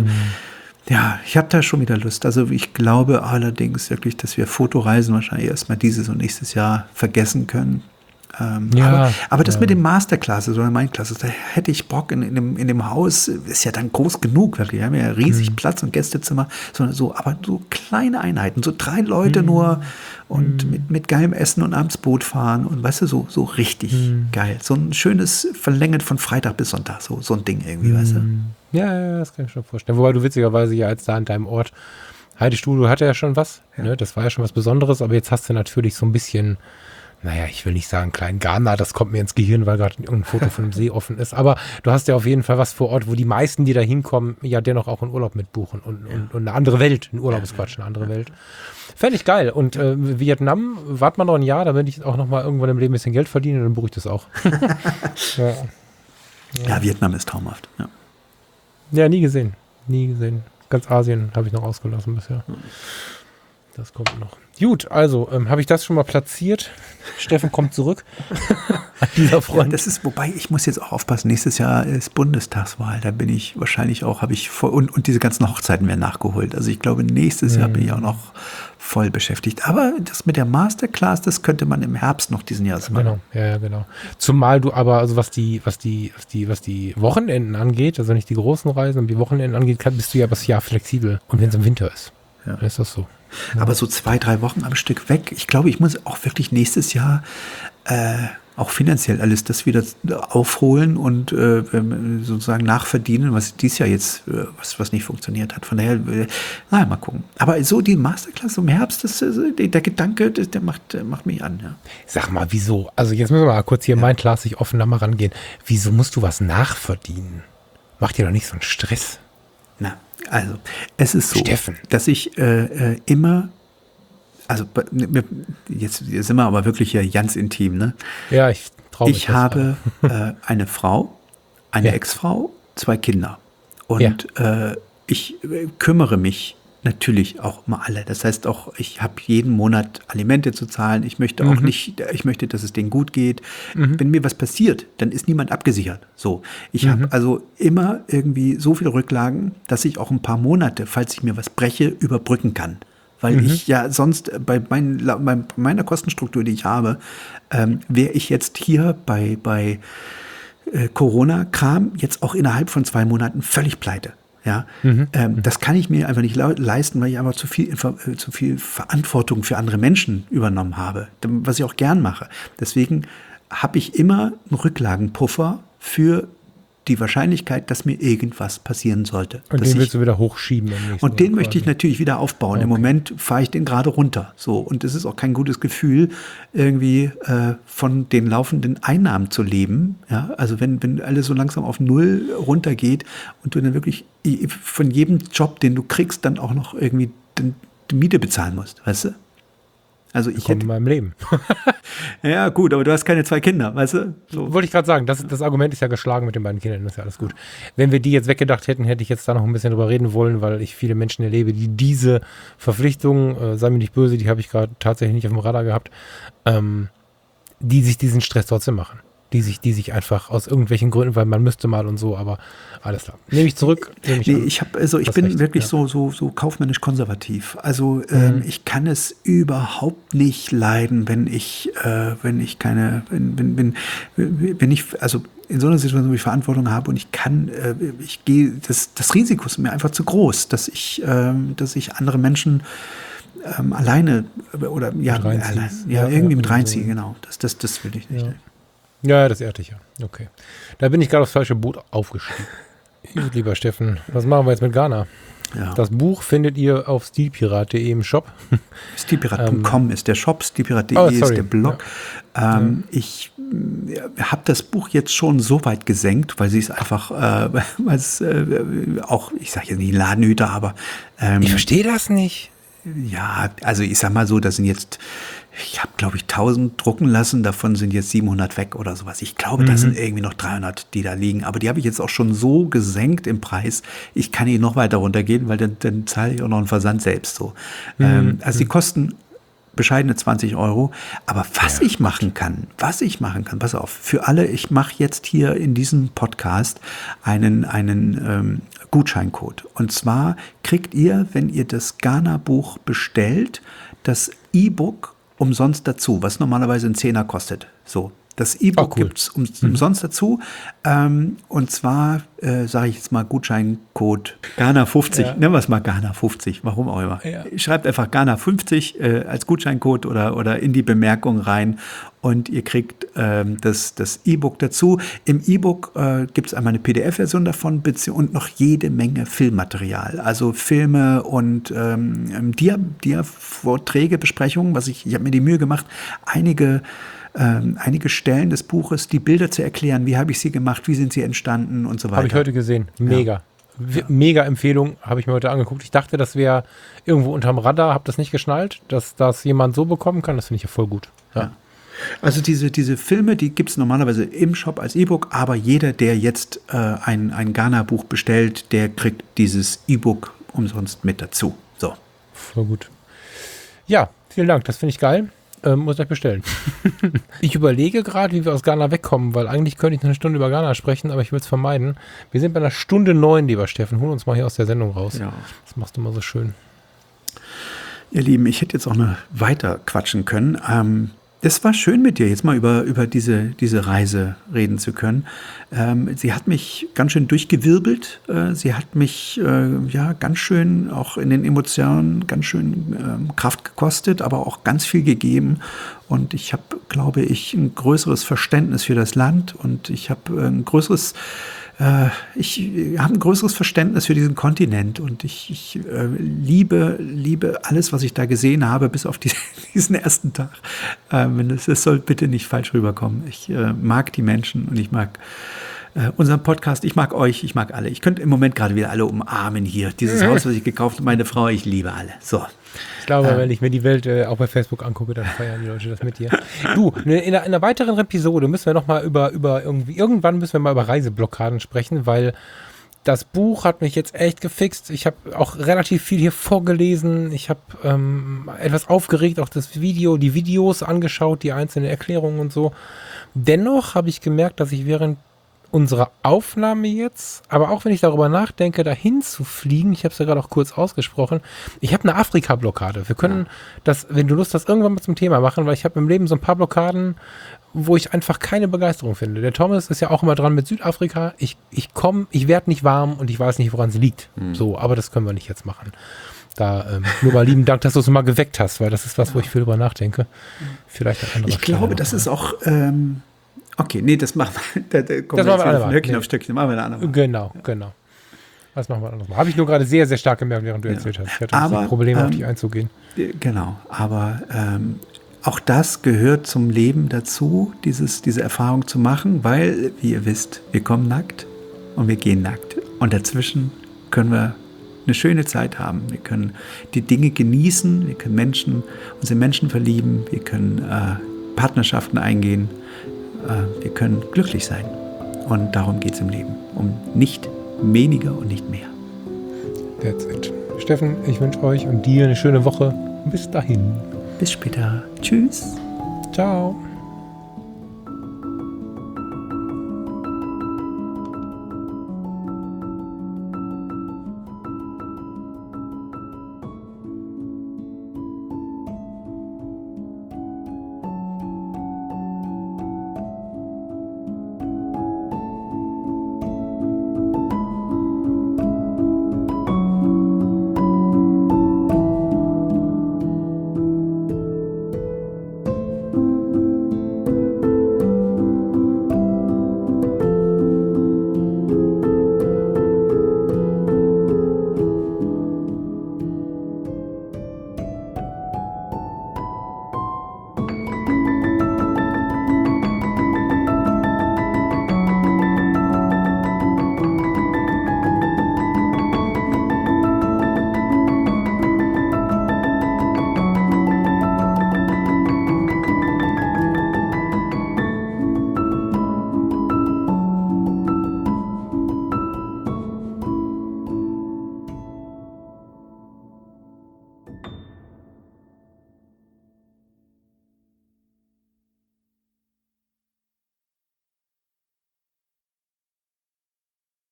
ja, ich habe da schon wieder Lust. Also ich glaube allerdings wirklich, dass wir Fotoreisen wahrscheinlich erstmal dieses und nächstes Jahr vergessen können. Ähm, Ja, aber, aber das ja. mit dem Masterclasses oder Mindclasses, da hätte ich Bock in, in, dem, in dem Haus, ist ja dann groß genug, wirklich. Wir haben ja riesig Mhm. Platz und Gästezimmer, sondern so, aber so kleine Einheiten, so drei Leute Mhm. nur und mit, mit geilem Essen und abends Boot fahren und weißt du, so, so richtig Mhm. geil. So ein schönes Verlängert von Freitag bis Sonntag, so, so ein Ding irgendwie, weißt du. Ja, ja, das kann ich mir schon vorstellen. Wobei du witzigerweise ja als da an deinem Ort, Heidestudio hatte ja schon was, Ja. ne? Das war ja schon was Besonderes, aber jetzt hast du natürlich so ein bisschen, naja, ich will nicht sagen klein Ghana, das kommt mir ins Gehirn, weil gerade irgendein Foto von einem See offen ist, aber du hast ja auf jeden Fall was vor Ort, wo die meisten, die da hinkommen, ja dennoch auch einen Urlaub mitbuchen und, und, und eine andere Welt, ein Urlaub ist Quatsch, eine andere Welt. Fände ich geil. Und äh, Vietnam, warte mal noch ein Jahr, damit ich auch noch mal irgendwann im Leben ein bisschen Geld verdiene, dann buche ich das auch. ja. Ja, Vietnam ist traumhaft. Ja. Ja, nie gesehen. Nie gesehen. Ganz Asien habe ich noch ausgelassen bisher. Das kommt noch. Gut, also ähm, habe ich das schon mal platziert. Steffen kommt zurück. An dieser Ja, Front. das ist, wobei ich muss jetzt auch aufpassen, nächstes Jahr ist Bundestagswahl, da bin ich wahrscheinlich auch, habe ich voll, und, und diese ganzen Hochzeiten werden nachgeholt. Also ich glaube, nächstes Jahr bin ich auch noch voll beschäftigt. Aber das mit der Masterclass, das könnte man im Herbst noch diesen Jahres machen. Genau, ja, ja, genau. Zumal du aber, also was die, was die, was die, was die Wochenenden angeht, also nicht die großen Reisen, aber die Wochenenden angeht, kann, bist du ja das Jahr flexibel. Und wenn es im Winter ist, Ja. dann ist das so. Aber so zwei, drei Wochen am Stück weg. Ich glaube, ich muss auch wirklich nächstes Jahr äh, auch finanziell alles das wieder aufholen und äh, sozusagen nachverdienen, was dieses Jahr jetzt, äh, was, was nicht funktioniert hat. Von daher, äh, na, mal gucken. Aber so die Masterclass im Herbst, das, äh, der Gedanke, das, der macht, der macht mich an. Ja. Sag mal, wieso? Also jetzt müssen wir mal kurz hier ja. mindclassig offen da mal rangehen. Wieso musst du was nachverdienen? Mach dir doch nicht so einen Stress. Na, also, es ist so, Steffen. dass ich äh, äh, immer also jetzt sind wir aber wirklich hier ganz intim, ne? Ja, ich traue mich. Ich habe äh, eine Frau, eine ja. Ex-Frau, zwei Kinder. Und ja. äh, ich äh, kümmere mich natürlich auch um alle. Das heißt auch, ich habe jeden Monat Alimente zu zahlen. Ich möchte auch mhm. nicht, ich möchte, dass es denen gut geht. Mhm. Wenn mir was passiert, dann ist niemand abgesichert. So, ich mhm. habe also immer irgendwie so viele Rücklagen, dass ich auch ein paar Monate, falls ich mir was breche, überbrücken kann. Weil mhm. ich ja sonst bei, mein, bei meiner Kostenstruktur, die ich habe, ähm, wäre ich jetzt hier bei, bei äh, Corona-Kram jetzt auch innerhalb von zwei Monaten völlig pleite. Ja, mhm. ähm, das kann ich mir einfach nicht leisten, weil ich einfach zu viel, äh, zu viel Verantwortung für andere Menschen übernommen habe, was ich auch gern mache. Deswegen habe ich immer einen Rücklagenpuffer für die Wahrscheinlichkeit, dass mir irgendwas passieren sollte. Und den willst du wieder hochschieben. Und den möchte ich natürlich wieder aufbauen. Okay. Im Moment fahre ich den gerade runter. So, und es ist auch kein gutes Gefühl, irgendwie äh, von den laufenden Einnahmen zu leben. Ja, also wenn, wenn alles so langsam auf Null runtergeht und du dann wirklich von jedem Job, den du kriegst, dann auch noch irgendwie die Miete bezahlen musst, weißt du? Also ich hätte in meinem Leben. Ja, gut, aber du hast keine zwei Kinder, weißt du? So. Wollte ich gerade sagen, das, das Argument ist ja geschlagen mit den beiden Kindern, das ist ja alles gut. Wenn wir die jetzt weggedacht hätten, hätte ich jetzt da noch ein bisschen drüber reden wollen, weil ich viele Menschen erlebe, die diese Verpflichtungen, äh, sei mir nicht böse, die habe ich gerade tatsächlich nicht auf dem Radar gehabt, ähm, die sich diesen Stress trotzdem machen. Die sich, die sich einfach aus irgendwelchen Gründen, weil man müsste mal und so, aber alles klar. Nehme ich zurück. Nehme ich nee, ich habe, also ich bin recht, wirklich ja. so, so, so kaufmännisch konservativ. Also ähm, mhm. ich kann es überhaupt nicht leiden, wenn ich, äh, wenn ich keine, wenn, wenn, wenn, wenn ich, also in so einer Situation, wo ich Verantwortung habe und ich kann, äh, ich gehe, das, das Risiko ist mir einfach zu groß, dass ich, äh, dass ich andere Menschen ähm, alleine oder ja, allein, ja, ja, irgendwie ja, mit reinziehe, so. Genau. Das, das, das will ich nicht. Ja. Ja, das ehrt dich ja. Okay. Da bin ich gerade aufs falsche Boot aufgestiegen. Lieber Steffen, was machen wir jetzt mit Ghana? Ja. Das Buch findet ihr auf stilpirat punkt de im Shop. stilpirat punkt com ähm, ist der Shop, stilpirat punkt de oh, ist der Blog. Ja. Ähm, ja. Ich äh, habe das Buch jetzt schon so weit gesenkt, weil sie es einfach, äh, weil es äh, auch, ich sage jetzt nicht Ladenhüter, aber ähm, ich verstehe das nicht. Ja, also ich sag mal so, das sind jetzt, ich habe glaube ich tausend drucken lassen, davon sind jetzt siebenhundert weg oder sowas. Ich glaube, mhm. da sind irgendwie noch dreihundert, die da liegen, aber die habe ich jetzt auch schon so gesenkt im Preis, ich kann hier noch weiter runtergehen, weil dann, dann zahle ich auch noch einen Versand selbst so. Mhm. Ähm, also die kosten bescheidene zwanzig Euro, aber was ja, ich machen kann, was ich machen kann, pass auf, für alle, ich mache jetzt hier in diesem Podcast einen, einen ähm, Gutscheincode. Und zwar kriegt ihr, wenn ihr das Ghana-Buch bestellt, das E-Book umsonst dazu, was normalerweise einen Zehner kostet. So, das E-Book oh, cool. gibt es um, mhm. umsonst dazu. Ähm, und zwar, äh, sage ich jetzt mal, Gutscheincode Ghana fünfzig. Ja. Nennen wir es mal Ghana fünfzig, warum auch immer. Ja. Schreibt einfach Ghana fünfzig äh, als Gutscheincode oder, oder in die Bemerkung rein. Und ihr kriegt ähm, das, das E-Book dazu. Im E-Book äh, gibt es einmal eine P D F-Version davon und noch jede Menge Filmmaterial. Also Filme und ähm, Dia, Dia-Vorträge, Besprechungen. Was ich, ich habe mir die Mühe gemacht, einige Ähm, einige Stellen des Buches, die Bilder zu erklären, wie habe ich sie gemacht, wie sind sie entstanden und so weiter. Habe ich heute gesehen. Mega. Ja. Mega Empfehlung, habe ich mir heute angeguckt. Ich dachte, das wäre irgendwo unterm Radar, habe das nicht geschnallt, dass das jemand so bekommen kann. Das finde ich ja voll gut. Ja. Ja. Also diese, diese Filme, die gibt es normalerweise im Shop als E-Book, aber jeder, der jetzt äh, ein, ein Ghana-Buch bestellt, der kriegt dieses E-Book umsonst mit dazu. So. Voll gut. Ja, vielen Dank, das finde ich geil. Ähm, muss ich bestellen. Ich überlege gerade, wie wir aus Ghana wegkommen, weil eigentlich könnte ich noch eine Stunde über Ghana sprechen, aber ich will es vermeiden. Wir sind bei einer Stunde neun, lieber Steffen. Hol uns mal hier aus der Sendung raus. Ja. Das machst du mal so schön. Ihr Lieben, ich hätte jetzt auch noch weiter quatschen können. Ähm, es war schön mit dir, jetzt mal über, über diese, diese Reise reden zu können. Ähm, sie hat mich ganz schön durchgewirbelt. Äh, sie hat mich äh, ja ganz schön auch in den Emotionen ganz schön ähm, Kraft gekostet, aber auch ganz viel gegeben. Und ich habe, glaube ich, ein größeres Verständnis für das Land und ich habe ein größeres äh, ich habe ein größeres Verständnis für diesen Kontinent und ich, ich äh, liebe, liebe alles, was ich da gesehen habe, bis auf die, diesen ersten Tag. Ähm, das, das soll bitte nicht falsch rüberkommen. Ich äh, mag die Menschen und ich mag äh, unseren Podcast. Ich mag euch, ich mag alle. Ich könnte im Moment gerade wieder alle umarmen hier. Dieses Haus, was ich gekauft habe, meine Frau, ich liebe alle. So. Ich glaube, Ähm. wenn ich mir die Welt äh, auch bei Facebook angucke, dann feiern die Leute das mit dir. Du, ne, in einer, in einer weiteren Episode müssen wir noch mal über, über irgendwie, irgendwann müssen wir mal über Reiseblockaden sprechen, weil das Buch hat mich jetzt echt gefixt. Ich habe auch relativ viel hier vorgelesen. Ich habe ähm, etwas aufgeregt, auch das Video, die Videos angeschaut, die einzelnen Erklärungen und so. Dennoch habe ich gemerkt, dass ich während unserer Aufnahme jetzt, aber auch wenn ich darüber nachdenke, dahin zu fliegen, ich habe es ja gerade auch kurz ausgesprochen, ich habe eine Afrika-Blockade. Wir können ja. das, wenn du Lust hast, irgendwann mal zum Thema machen, weil ich habe im Leben so ein paar Blockaden, wo ich einfach keine Begeisterung finde. Der Thomas ist ja auch immer dran mit Südafrika. Ich, ich komme, ich werde nicht warm und ich weiß nicht, woran es liegt. Mhm. So, aber das können wir nicht jetzt machen. Da ähm, nur mal lieben Dank, dass du es mal geweckt hast, weil das ist was, ja. wo ich viel drüber nachdenke. Vielleicht ein anderer Ich glaube, das ist auch ähm okay, nee, das machen wir. Da, da kommen das wir machen wir von Höckchen nee. auf Stöckchen. Machen wir eine andere. Genau, ja. genau. Das machen wir anders mal. Habe ich nur gerade sehr, sehr stark gemerkt, während du ja. erzählt hast. Ich hatte aber, ein Problem, ähm, auf dich einzugehen. Genau, aber ähm, auch das gehört zum Leben dazu, dieses, diese Erfahrung zu machen, weil, wie ihr wisst, wir kommen nackt und wir gehen nackt. Und dazwischen können wir eine schöne Zeit haben. Wir können die Dinge genießen, wir können Menschen, uns in Menschen verlieben, wir können äh, Partnerschaften eingehen. Wir können glücklich sein. Und darum geht es im Leben. Um nicht weniger und nicht mehr. That's it. Steffen, ich wünsche euch und dir eine schöne Woche. Bis dahin. Bis später. Tschüss. Ciao.